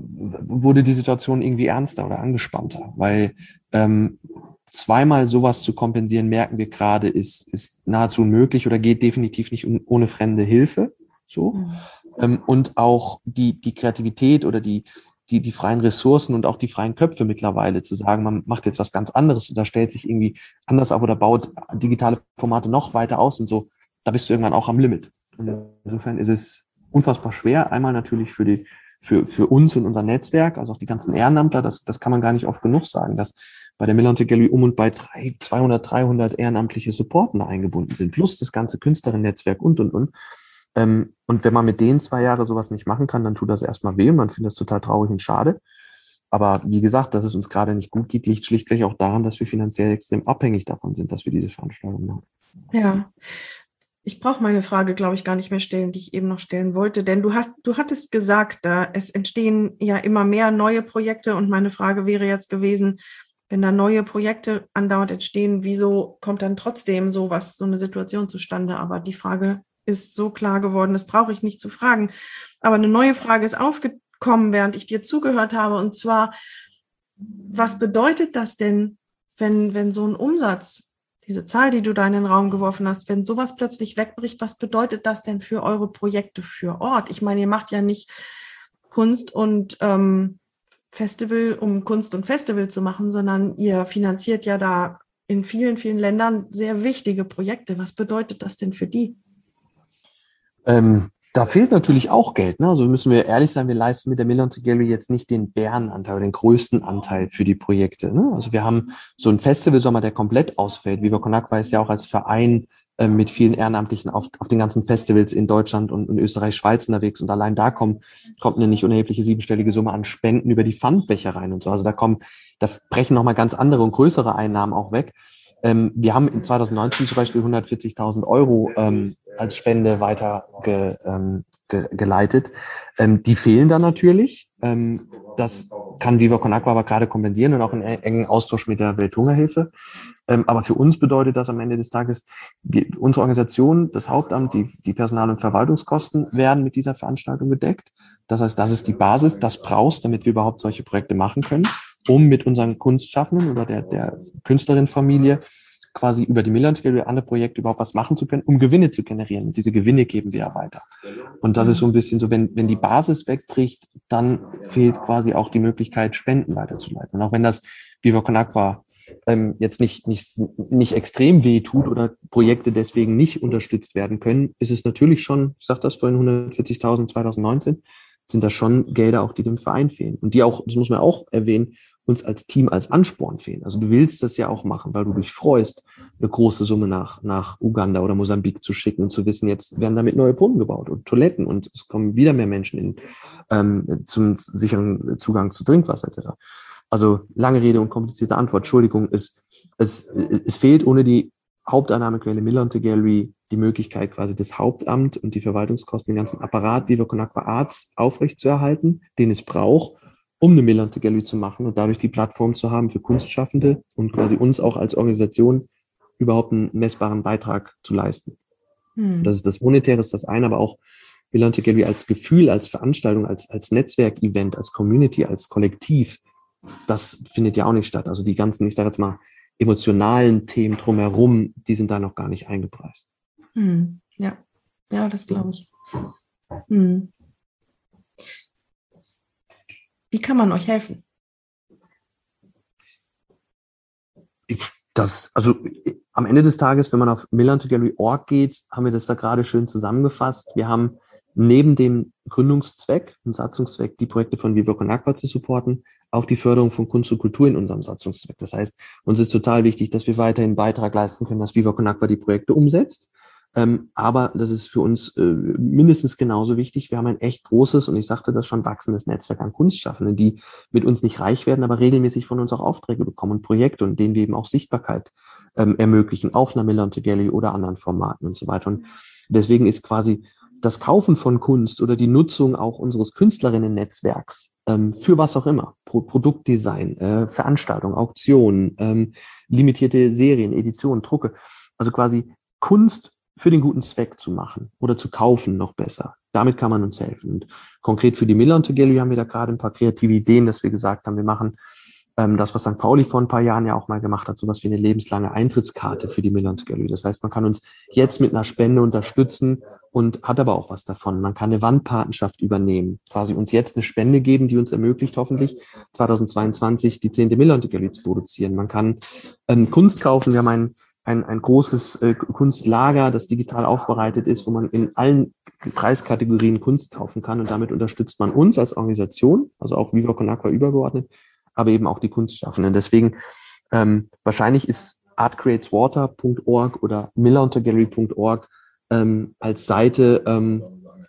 wurde die Situation irgendwie ernster oder angespannter, weil ähm, zweimal sowas zu kompensieren, merken wir gerade, ist, ist nahezu unmöglich oder geht definitiv nicht um, ohne fremde Hilfe. So. Mhm. Ähm, und auch die, die Kreativität oder die, die, die freien Ressourcen und auch die freien Köpfe mittlerweile zu sagen, man macht jetzt was ganz anderes oder stellt sich irgendwie anders auf oder baut digitale Formate noch weiter aus und so, da bist du irgendwann auch am Limit. Und insofern ist es unfassbar schwer, einmal natürlich für die Für, für uns und unser Netzwerk, also auch die ganzen Ehrenamtler, das, das kann man gar nicht oft genug sagen, dass bei der Millantor Gallery um und bei drei, zweihundert, dreihundert ehrenamtliche Supportende eingebunden sind, plus das ganze Künstlerinnen-Netzwerk und, und, und. Ähm, und wenn man mit denen zwei Jahre sowas nicht machen kann, dann tut das erstmal weh und man findet das total traurig und schade. Aber wie gesagt, dass es uns gerade nicht gut geht, liegt schlichtweg auch daran, dass wir finanziell extrem abhängig davon sind, dass wir diese Veranstaltung machen. Ja. Ich brauche meine Frage, glaube ich, gar nicht mehr stellen, die ich eben noch stellen wollte, denn du hast, du hattest gesagt, da es entstehen ja immer mehr neue Projekte und meine Frage wäre jetzt gewesen, wenn da neue Projekte andauernd entstehen, wieso kommt dann trotzdem sowas, so eine Situation zustande? Aber die Frage ist so klar geworden, das brauche ich nicht zu fragen. Aber eine neue Frage ist aufgekommen, während ich dir zugehört habe, und zwar, was bedeutet das denn, wenn, wenn so ein Umsatz, diese Zahl, die du da in den Raum geworfen hast, wenn sowas plötzlich wegbricht, was bedeutet das denn für eure Projekte für Ort? Ich meine, ihr macht ja nicht Kunst und ähm, Festival, um Kunst und Festival zu machen, sondern ihr finanziert ja da in vielen, vielen Ländern sehr wichtige Projekte. Was bedeutet das denn für die? Ähm, da fehlt natürlich auch Geld. Ne? Also müssen wir ehrlich sein, wir leisten mit der Millantor Gallery jetzt nicht den Bärenanteil oder den größten Anteil für die Projekte. Ne? Also wir haben so einen Festivalsommer, der komplett ausfällt. Viva Con Aqua ist ja auch als Verein äh, mit vielen Ehrenamtlichen auf, auf den ganzen Festivals in Deutschland und in Österreich, Schweiz unterwegs. Und allein da kommen, kommt eine nicht unerhebliche siebenstellige Summe an Spenden über die Pfandbecher rein und so. Also da kommen, da brechen nochmal ganz andere und größere Einnahmen auch weg. Ähm, wir haben in zwanzig neunzehn zum Beispiel hundertvierzigtausend Euro ähm, als Spende weiter ge, ähm, ge, geleitet. Ähm, die fehlen dann natürlich. Ähm, das kann Viva Con Agua aber gerade kompensieren und auch in engen Austausch mit der Welthungerhilfe. Ähm, aber für uns bedeutet das am Ende des Tages, wir, unsere Organisation, das Hauptamt, die, die Personal- und Verwaltungskosten werden mit dieser Veranstaltung gedeckt. Das heißt, das ist die Basis, das brauchst, damit wir überhaupt solche Projekte machen können, um mit unseren Kunstschaffenden oder der, der Künstlerinnenfamilie quasi über die Millantor Gallery andere Projekte überhaupt was machen zu können, um Gewinne zu generieren. Und diese Gewinne geben wir ja weiter. Und das ist so ein bisschen so, wenn, wenn die Basis wegbricht, dann fehlt quasi auch die Möglichkeit, Spenden weiterzuleiten. Und auch wenn das Viva Con Agua ähm, jetzt nicht, nicht, nicht extrem weh tut oder Projekte deswegen nicht unterstützt werden können, ist es natürlich schon, ich sage das vorhin, hundertvierzigtausend zwanzig neunzehn, sind das schon Gelder auch, die dem Verein fehlen. Und die auch, das muss man auch erwähnen, uns als Team als Ansporn fehlen. Also du willst das ja auch machen, weil du dich freust, eine große Summe nach, nach Uganda oder Mosambik zu schicken und zu wissen, jetzt werden damit neue Brunnen gebaut und Toiletten und es kommen wieder mehr Menschen in, ähm, zum sicheren Zugang zu Trinkwasser et cetera. Also lange Rede und komplizierte Antwort. Entschuldigung, es, es, es fehlt ohne die Haupteinnahmequelle Millantor Gallery die Möglichkeit, quasi das Hauptamt und die Verwaltungskosten, den ganzen Apparat Viva Con Agua Arts aufrechtzuerhalten, den es braucht, um eine Millantor Gallery zu machen und dadurch die Plattform zu haben für Kunstschaffende und quasi uns auch als Organisation überhaupt einen messbaren Beitrag zu leisten. Hm. Das ist das Monetäre, ist das eine, aber auch Millantor Gallery als Gefühl, als Veranstaltung, als, als Netzwerkevent, als Community, als Kollektiv, das findet ja auch nicht statt. Also die ganzen, ich sage jetzt mal, emotionalen Themen drumherum, die sind da noch gar nicht eingepreist. Hm. Ja, ja, das glaube ich. Hm. Wie kann man euch helfen? Das, also am Ende des Tages, wenn man auf millantor gallery punkt org geht, haben wir das da gerade schön zusammengefasst. Wir haben neben dem Gründungszweck und Satzungszweck, die Projekte von Viva Con Agua zu supporten, auch die Förderung von Kunst und Kultur in unserem Satzungszweck. Das heißt, uns ist total wichtig, dass wir weiterhin einen Beitrag leisten können, dass Viva Con Agua die Projekte umsetzt. Ähm, aber das ist für uns äh, mindestens genauso wichtig. Wir haben ein echt großes, und ich sagte das schon, wachsendes Netzwerk an Kunstschaffenden, die mit uns nicht reich werden, aber regelmäßig von uns auch Aufträge bekommen und Projekte, und denen wir eben auch Sichtbarkeit ähm, ermöglichen auf einer Millantor Gallery oder anderen Formaten und so weiter. Und deswegen ist quasi das Kaufen von Kunst oder die Nutzung auch unseres Künstlerinnen-Netzwerks ähm, für was auch immer, Pro- Produktdesign, äh, Veranstaltungen, Auktionen, ähm, limitierte Serien, Editionen, Drucke, also quasi Kunst für den guten Zweck zu machen oder zu kaufen, noch besser. Damit kann man uns helfen. Und konkret für die Millantor Gallery haben wir da gerade ein paar kreative Ideen, dass wir gesagt haben, wir machen ähm, das, was Sankt Pauli vor ein paar Jahren ja auch mal gemacht hat, sowas wie eine lebenslange Eintrittskarte für die Millantor Gallery. Das heißt, man kann uns jetzt mit einer Spende unterstützen und hat aber auch was davon. Man kann eine Wandpatenschaft übernehmen, quasi uns jetzt eine Spende geben, die uns ermöglicht, hoffentlich zweitausendzweiundzwanzig die zehnte Millantor Gallery zu produzieren. Man kann ähm, Kunst kaufen. Wir haben ein Ein, ein großes äh, Kunstlager, das digital aufbereitet ist, wo man in allen Preiskategorien Kunst kaufen kann. Und damit unterstützt man uns als Organisation, also auch Viva Con Agua übergeordnet, aber eben auch die Kunstschaffenden. Deswegen ähm, wahrscheinlich ist art creates water punkt org oder millantor gallery punkt org ähm, als Seite ähm,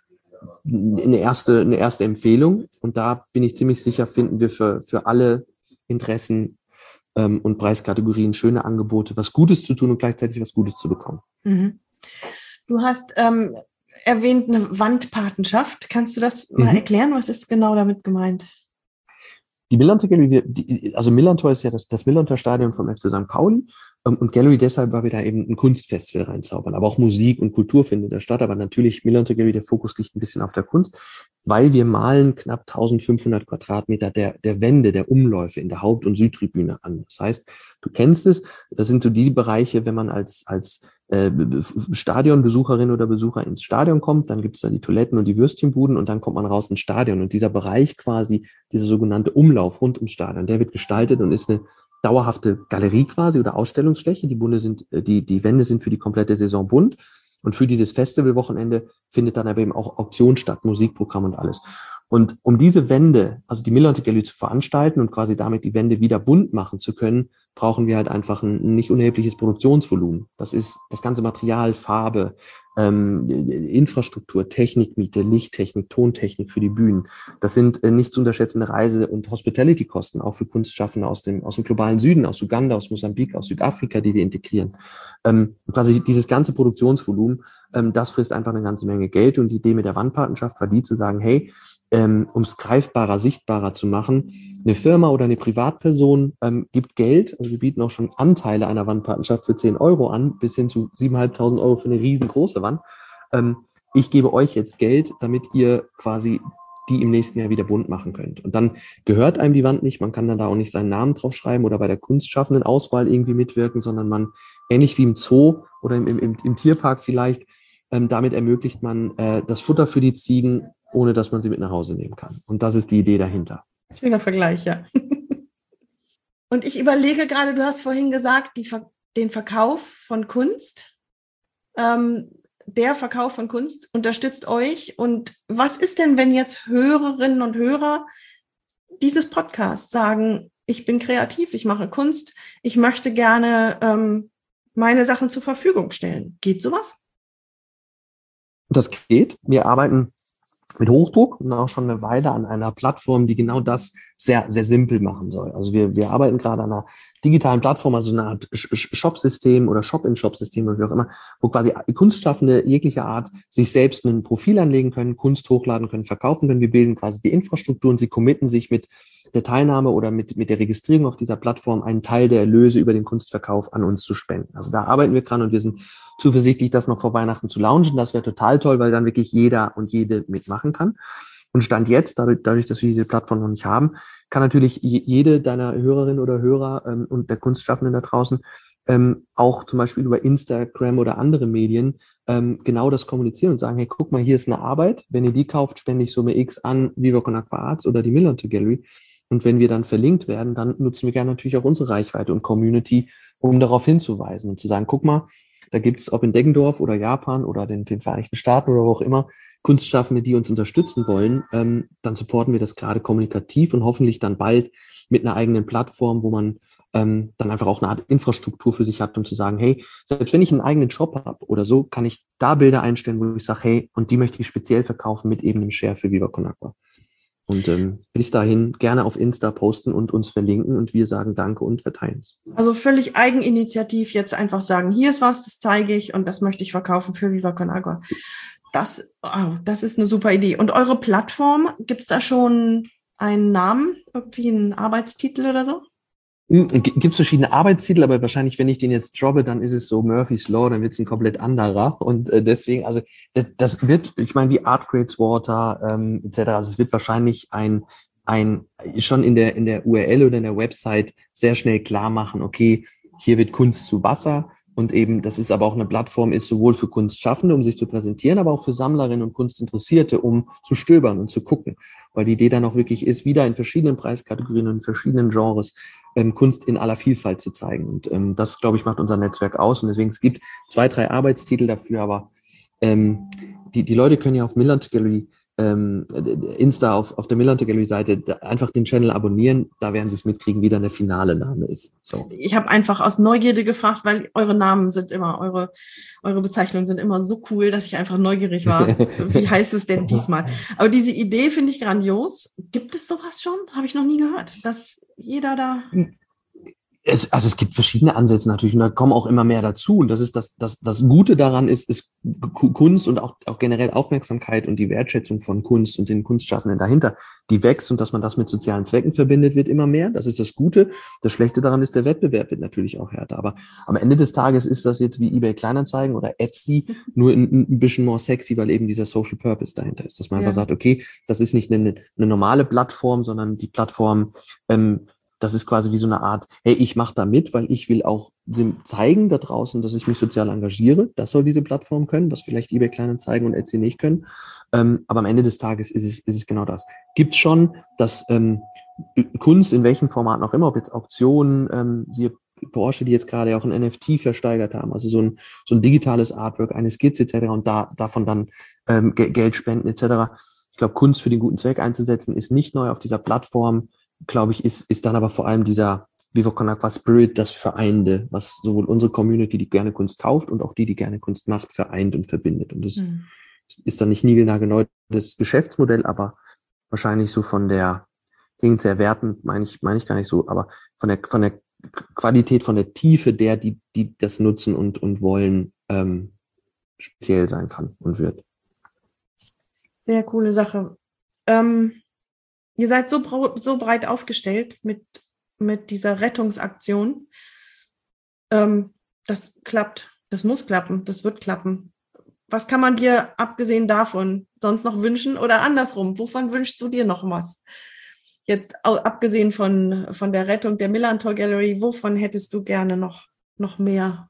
eine erste, eine erste Empfehlung. Und da bin ich ziemlich sicher, finden wir für, für alle Interessen und Preiskategorien schöne Angebote, was Gutes zu tun und gleichzeitig was Gutes zu bekommen. Mhm. Du hast ähm, erwähnt eine Wandpatenschaft. Kannst du das mal mhm. erklären? Was ist genau damit gemeint? Die Millantor Gallery, die, also Millantor ist ja das, das Millantor-Stadion vom F C Sankt Pauli ähm, und Gallery deshalb, weil wir da eben ein Kunstfestival reinzaubern, aber auch Musik und Kultur findet da statt, aber natürlich Millantor Gallery, der Fokus liegt ein bisschen auf der Kunst, weil wir malen knapp eintausendfünfhundert Quadratmeter der, der Wände, der Umläufe in der Haupt- und Südtribüne an. Das heißt, du kennst es, das sind so die Bereiche, wenn man als, als äh, Stadionbesucherin oder Besucher ins Stadion kommt, dann gibt es da die Toiletten und die Würstchenbuden und dann kommt man raus ins Stadion. Und dieser Bereich quasi, dieser sogenannte Umlauf rund ums Stadion, der wird gestaltet und ist eine dauerhafte Galerie quasi oder Ausstellungsfläche. Die Bunde sind, die, die Wände sind für die komplette Saison bunt. Und für dieses Festivalwochenende findet dann aber eben auch Auktion statt, Musikprogramm und alles. Und um diese Wände, also die Millantor Gallery zu veranstalten und quasi damit die Wände wieder bunt machen zu können, brauchen wir halt einfach ein nicht unerhebliches Produktionsvolumen. Das ist das ganze Material, Farbe, ähm, Infrastruktur, Technikmiete, Lichttechnik, Tontechnik für die Bühnen. Das sind äh, nicht zu unterschätzende Reise- und Hospitality-Kosten, auch für Kunstschaffende aus dem, aus dem globalen Süden, aus Uganda, aus Mosambik, aus Südafrika, die wir integrieren. Ähm, quasi dieses ganze Produktionsvolumen, ähm, das frisst einfach eine ganze Menge Geld. Und die Idee mit der Wandpartnerschaft war die zu sagen, hey, ähm, um es greifbarer, sichtbarer zu machen, eine Firma oder eine Privatperson ähm, gibt Geld, also wir bieten auch schon Anteile einer Wandpartnerschaft für zehn Euro an, bis hin zu siebentausendfünfhundert Euro für eine riesengroße Wand. Ähm, ich gebe euch jetzt Geld, damit ihr quasi die im nächsten Jahr wieder bunt machen könnt. Und dann gehört einem die Wand nicht, man kann dann da auch nicht seinen Namen draufschreiben oder bei der kunstschaffenden Auswahl irgendwie mitwirken, sondern man, ähnlich wie im Zoo oder im, im, im Tierpark vielleicht, ähm, damit ermöglicht man äh, das Futter für die Ziegen, ohne dass man sie mit nach Hause nehmen kann. Und das ist die Idee dahinter. Schöner Vergleich, ja. Und ich überlege gerade, du hast vorhin gesagt, die, den Verkauf von Kunst, ähm, der Verkauf von Kunst unterstützt euch. Und was ist denn, wenn jetzt Hörerinnen und Hörer dieses Podcasts sagen, ich bin kreativ, ich mache Kunst, ich möchte gerne ähm, meine Sachen zur Verfügung stellen? Geht sowas? Das geht. Wir arbeiten mit Hochdruck und auch schon eine Weile an einer Plattform, die genau das sehr, sehr simpel machen soll. Also wir, wir arbeiten gerade an einer digitalen Plattform, also eine Art Shop-System oder Shop-in-Shop-System oder wie auch immer, wo quasi Kunstschaffende jeglicher Art sich selbst ein Profil anlegen können, Kunst hochladen können, verkaufen können. Wir bilden quasi die Infrastruktur und sie committen sich mit der Teilnahme oder mit, mit der Registrierung auf dieser Plattform einen Teil der Erlöse über den Kunstverkauf an uns zu spenden. Also da arbeiten wir dran und wir sind zuversichtlich, das noch vor Weihnachten zu launchen. Das wäre total toll, weil dann wirklich jeder und jede mitmachen kann. Und Stand jetzt, dadurch, dadurch dass wir diese Plattform noch nicht haben, kann natürlich jede deiner Hörerinnen oder Hörer ähm, und der Kunstschaffenden da draußen ähm, auch zum Beispiel über Instagram oder andere Medien ähm, genau das kommunizieren und sagen, hey, guck mal, hier ist eine Arbeit. Wenn ihr die kauft, spende ich Summe X an Viva Con Agua Arts oder die Millantor Gallery. Und wenn wir dann verlinkt werden, dann nutzen wir gerne natürlich auch unsere Reichweite und Community, um darauf hinzuweisen und zu sagen, guck mal, da gibt es, ob in Deggendorf oder Japan oder den, den Vereinigten Staaten oder wo auch immer, Kunstschaffende, die uns unterstützen wollen, ähm, dann supporten wir das gerade kommunikativ und hoffentlich dann bald mit einer eigenen Plattform, wo man ähm, dann einfach auch eine Art Infrastruktur für sich hat, um zu sagen, hey, selbst wenn ich einen eigenen Shop habe oder so, kann ich da Bilder einstellen, wo ich sage, hey, und die möchte ich speziell verkaufen mit eben einem Share für Viva Con Agua. Und ähm, bis dahin gerne auf Insta posten und uns verlinken und wir sagen Danke und verteilen es. Also völlig eigeninitiativ jetzt einfach sagen, hier ist was, das zeige ich und das möchte ich verkaufen für Viva Con Agua. Das, oh, das ist eine super Idee. Und eure Plattform, gibt es da schon einen Namen, irgendwie einen Arbeitstitel oder so? Gibt es verschiedene Arbeitstitel, aber wahrscheinlich, wenn ich den jetzt droppe, dann ist es so Murphy's Law, dann wird es ein komplett anderer. Und äh, deswegen, also das, das wird, ich meine, wie Art Creates Water ähm, et cetera. Also es wird wahrscheinlich ein, ein schon in der in der U R L oder in der Website sehr schnell klar machen, okay, hier wird Kunst zu Wasser. Und eben, das ist aber auch eine Plattform, ist sowohl für Kunstschaffende, um sich zu präsentieren, aber auch für Sammlerinnen und Kunstinteressierte, um zu stöbern und zu gucken. Weil die Idee dann auch wirklich ist, wieder in verschiedenen Preiskategorien und in verschiedenen Genres ähm, Kunst in aller Vielfalt zu zeigen. Und ähm, das, glaube ich, macht unser Netzwerk aus. Und deswegen, es gibt zwei, drei Arbeitstitel dafür, aber ähm, die, die Leute können ja auf Millantor Gallery ähm, Insta auf, auf der Millantor Gallery Seite einfach den Channel abonnieren, da werden sie es mitkriegen, wie dann der finale Name ist. So. Ich habe einfach aus Neugierde gefragt, weil eure Namen sind immer, eure, eure Bezeichnungen sind immer so cool, dass ich einfach neugierig war. Wie heißt es denn diesmal? Aber diese Idee finde ich grandios. Gibt es sowas schon? Habe ich noch nie gehört, dass jeder da... Es, also es gibt verschiedene Ansätze natürlich und da kommen auch immer mehr dazu. Und das ist das, das, das Gute daran ist, ist Kunst und auch, auch generell Aufmerksamkeit und die Wertschätzung von Kunst und den Kunstschaffenden dahinter, die wächst und dass man das mit sozialen Zwecken verbindet, wird immer mehr. Das ist das Gute. Das Schlechte daran ist, der Wettbewerb wird natürlich auch härter. Aber am Ende des Tages ist das jetzt wie eBay Kleinanzeigen oder Etsy nur ein, ein bisschen more sexy, weil eben dieser Social Purpose dahinter ist. Dass man ja. einfach sagt, okay, das ist nicht eine, eine normale Plattform, sondern die Plattform, ähm, das ist quasi wie so eine Art, hey, ich mache da mit, weil ich will auch zeigen da draußen, dass ich mich sozial engagiere. Das soll diese Plattform können, was vielleicht eBay Kleinanzeigen und Etsy nicht können. Ähm, aber am Ende des Tages ist es, ist es genau das. Gibt es schon, dass ähm, Kunst in welchem Format noch immer, ob jetzt Auktionen, ähm, siehe Porsche, die jetzt gerade auch ein N F T versteigert haben, also so ein, so ein digitales Artwork, eine Skizze et cetera und da, davon dann ähm, Geld spenden et cetera. glaube, Kunst für den guten Zweck einzusetzen, ist nicht neu auf dieser Plattform, glaube ich, ist, ist dann aber vor allem dieser Viva Con Agua Spirit, das Vereinende, was sowohl unsere Community, die gerne Kunst kauft und auch die, die gerne Kunst macht, vereint und verbindet. Und das mhm. ist dann nicht niegelnagelneu das Geschäftsmodell, aber wahrscheinlich so von der, klingt sehr wertend, meine ich, meine ich gar nicht so, aber von der, von der Qualität, von der Tiefe der, die, die das nutzen und, und wollen, ähm, speziell sein kann und wird. Sehr coole Sache. Ähm, ihr seid so, so breit aufgestellt mit, mit dieser Rettungsaktion. Ähm, das klappt, das muss klappen, das wird klappen. Was kann man dir abgesehen davon sonst noch wünschen oder andersrum? Wovon wünschst du dir noch was? Jetzt abgesehen von, von der Rettung der Millantor Gallery, wovon hättest du gerne noch, noch mehr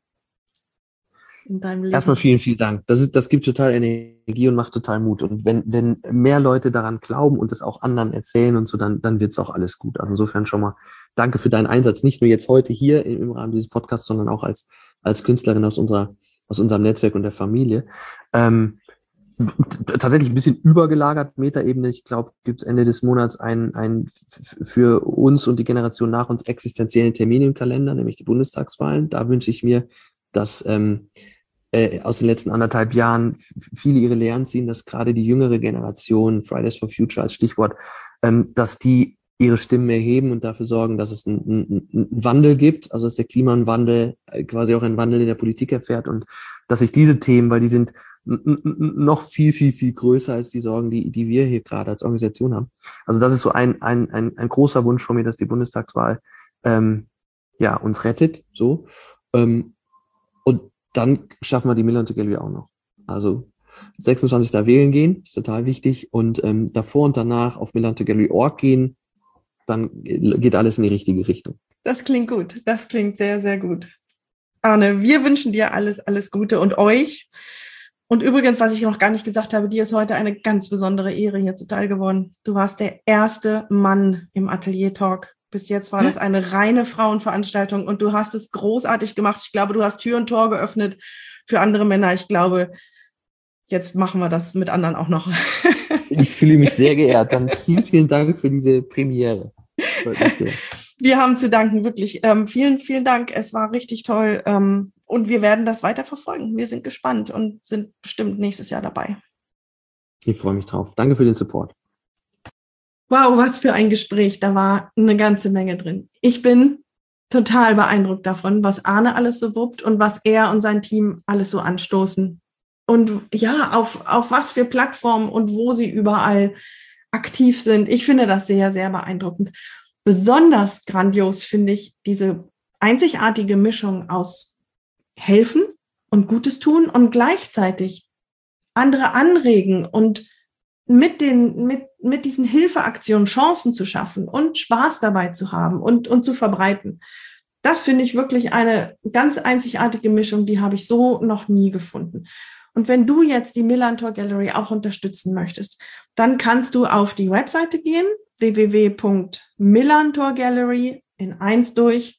in deinem Leben? Erstmal vielen, vielen Dank. Das ist, das gibt total Energie und macht total Mut. Und wenn, wenn mehr Leute daran glauben und es auch anderen erzählen und so, dann, dann wird es auch alles gut. Also insofern schon mal danke für deinen Einsatz. Nicht nur jetzt heute hier im Rahmen dieses Podcasts, sondern auch als, als Künstlerin aus unserer, aus unserem Netzwerk und der Familie. Ähm, tatsächlich ein bisschen übergelagert, Metaebene. Ich glaube, gibt es Ende des Monats einen, einen für uns und die Generation nach uns existenziellen Termin im Kalender, nämlich die Bundestagswahlen. Da wünsche ich mir, dass ähm, äh, aus den letzten anderthalb Jahren viele ihre Lehren ziehen, dass gerade die jüngere Generation, Fridays for Future als Stichwort, ähm, dass die ihre Stimmen erheben und dafür sorgen, dass es einen, einen, einen Wandel gibt, also dass der Klimawandel äh, quasi auch einen Wandel in der Politik erfährt und dass sich diese Themen, weil die sind noch viel, viel, viel größer als die Sorgen, die, die wir hier gerade als Organisation haben. Also das ist so ein, ein, ein, ein großer Wunsch von mir, dass die Bundestagswahl ähm, ja, uns rettet. So. Ähm, und dann schaffen wir die Millantor Gallery auch noch. Also sechsundzwanzigsten wählen gehen, ist total wichtig. Und ähm, davor und danach auf millantor gallery punkt org gehen, dann geht alles in die richtige Richtung. Das klingt gut. Das klingt sehr, sehr gut. Arne, wir wünschen dir alles, alles Gute und euch. Und übrigens, was ich noch gar nicht gesagt habe, dir ist heute eine ganz besondere Ehre hier zuteil geworden. Du warst der erste Mann im Atelier-Talk. Bis jetzt war das eine reine Frauenveranstaltung und du hast es großartig gemacht. Ich glaube, du hast Tür und Tor geöffnet für andere Männer. Ich glaube, jetzt machen wir das mit anderen auch noch. Ich fühle mich sehr geehrt. Dann vielen, vielen Dank für diese Premiere. Freut mich sehr. Wir haben zu danken, wirklich. Ähm, vielen, vielen Dank. Es war richtig toll. Ähm, und wir werden das weiter verfolgen. Wir sind gespannt und sind bestimmt nächstes Jahr dabei. Ich freue mich drauf. Danke für den Support. Wow, was für ein Gespräch. Da war eine ganze Menge drin. Ich bin total beeindruckt davon, was Arne alles so wuppt und was er und sein Team alles so anstoßen. Und ja, auf, auf was für Plattformen und wo sie überall aktiv sind. Ich finde das sehr, sehr beeindruckend. Besonders grandios finde ich diese einzigartige Mischung aus helfen und Gutes tun und gleichzeitig andere anregen und mit den, mit, mit diesen Hilfeaktionen Chancen zu schaffen und Spaß dabei zu haben und, und zu verbreiten. Das finde ich wirklich eine ganz einzigartige Mischung, die habe ich so noch nie gefunden. Und wenn du jetzt die Millantor Gallery auch unterstützen möchtest, dann kannst du auf die Webseite gehen, w w w punkt millantorgallery in eins durch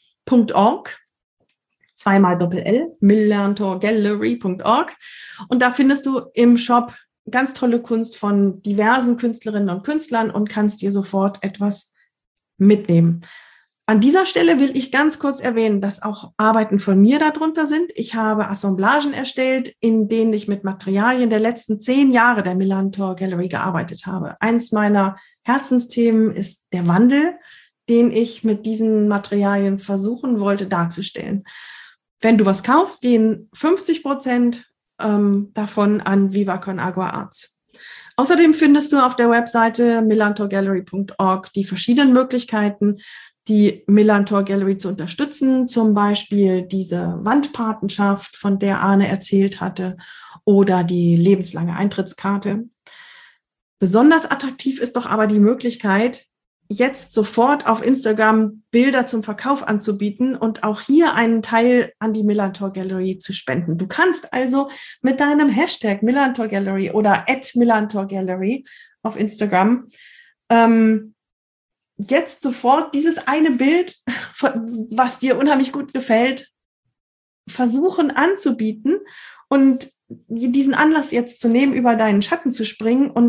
.org, zweimal Doppel-L, millantorgallery punkt org. Und da findest du im Shop ganz tolle Kunst von diversen Künstlerinnen und Künstlern und kannst dir sofort etwas mitnehmen. An dieser Stelle will ich ganz kurz erwähnen, dass auch Arbeiten von mir darunter sind. Ich habe Assemblagen erstellt, in denen ich mit Materialien der letzten zehn Jahre der Millantor Gallery gearbeitet habe. Eins meiner Herzensthemen ist der Wandel, den ich mit diesen Materialien versuchen wollte darzustellen. Wenn du was kaufst, gehen fünfzig Prozent ähm, davon an Viva Con Agua Arts. Außerdem findest du auf der Webseite millantor gallery punkt org die verschiedenen Möglichkeiten, die Millantor Gallery zu unterstützen, zum Beispiel diese Wandpatenschaft, von der Arne erzählt hatte, oder die lebenslange Eintrittskarte. Besonders attraktiv ist doch aber die Möglichkeit, jetzt sofort auf Instagram Bilder zum Verkauf anzubieten und auch hier einen Teil an die Millantor Gallery zu spenden. Du kannst also mit deinem Hashtag Millantor Gallery oder at Millantor Gallery auf Instagram ähm, jetzt sofort dieses eine Bild, was dir unheimlich gut gefällt, versuchen anzubieten und diesen Anlass jetzt zu nehmen, über deinen Schatten zu springen und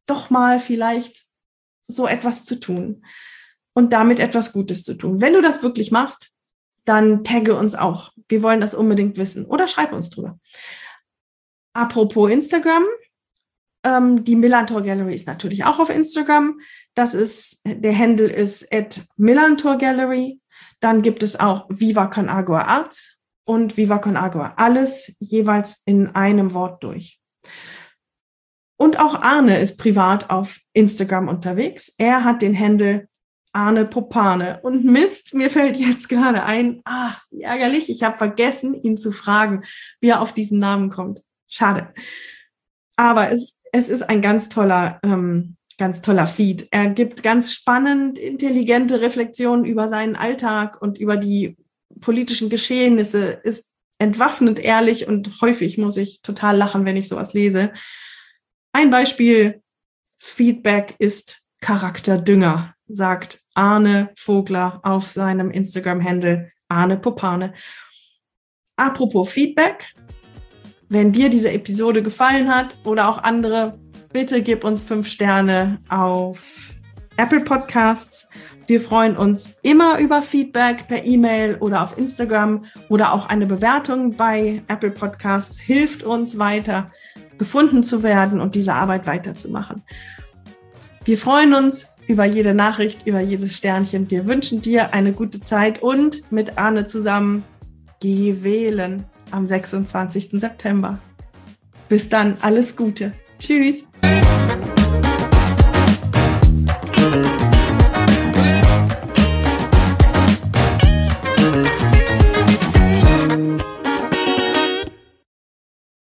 doch mal vielleicht so etwas zu tun und damit etwas Gutes zu tun. Wenn du das wirklich machst, dann tagge uns auch. Wir wollen das unbedingt wissen oder schreib uns drüber. Apropos Instagram, ähm, die Millantor Gallery ist natürlich auch auf Instagram. Das ist, der Handle ist at Millantor Gallery. Dann gibt es auch Viva Con Agua Arts und Viva Con Agua. Alles jeweils in einem Wort durch. Und auch Arne ist privat auf Instagram unterwegs. Er hat den Handle Arne Popane. Und Mist, mir fällt jetzt gerade ein, ah, wie ärgerlich, ich habe vergessen, ihn zu fragen, wie er auf diesen Namen kommt. Schade. Aber es, es ist ein ganz toller, ähm, ganz toller Feed. Er gibt ganz spannend, intelligente Reflexionen über seinen Alltag und über die politischen Geschehnisse, ist entwaffnend ehrlich und häufig muss ich total lachen, wenn ich sowas lese. Ein Beispiel, Feedback ist Charakterdünger, sagt Arne Vogler auf seinem Instagram-Handle Arne Popane. Apropos Feedback, wenn dir diese Episode gefallen hat oder auch andere, bitte gib uns fünf Sterne auf Apple Podcasts. Wir freuen uns immer über Feedback per E-Mail oder auf Instagram oder auch eine Bewertung bei Apple Podcasts hilft uns weiter gefunden zu werden und diese Arbeit weiterzumachen. Wir freuen uns über jede Nachricht, über jedes Sternchen. Wir wünschen dir eine gute Zeit und mit Arne zusammen geh wählen am sechsundzwanzigsten September. Bis dann, alles Gute. Tschüss.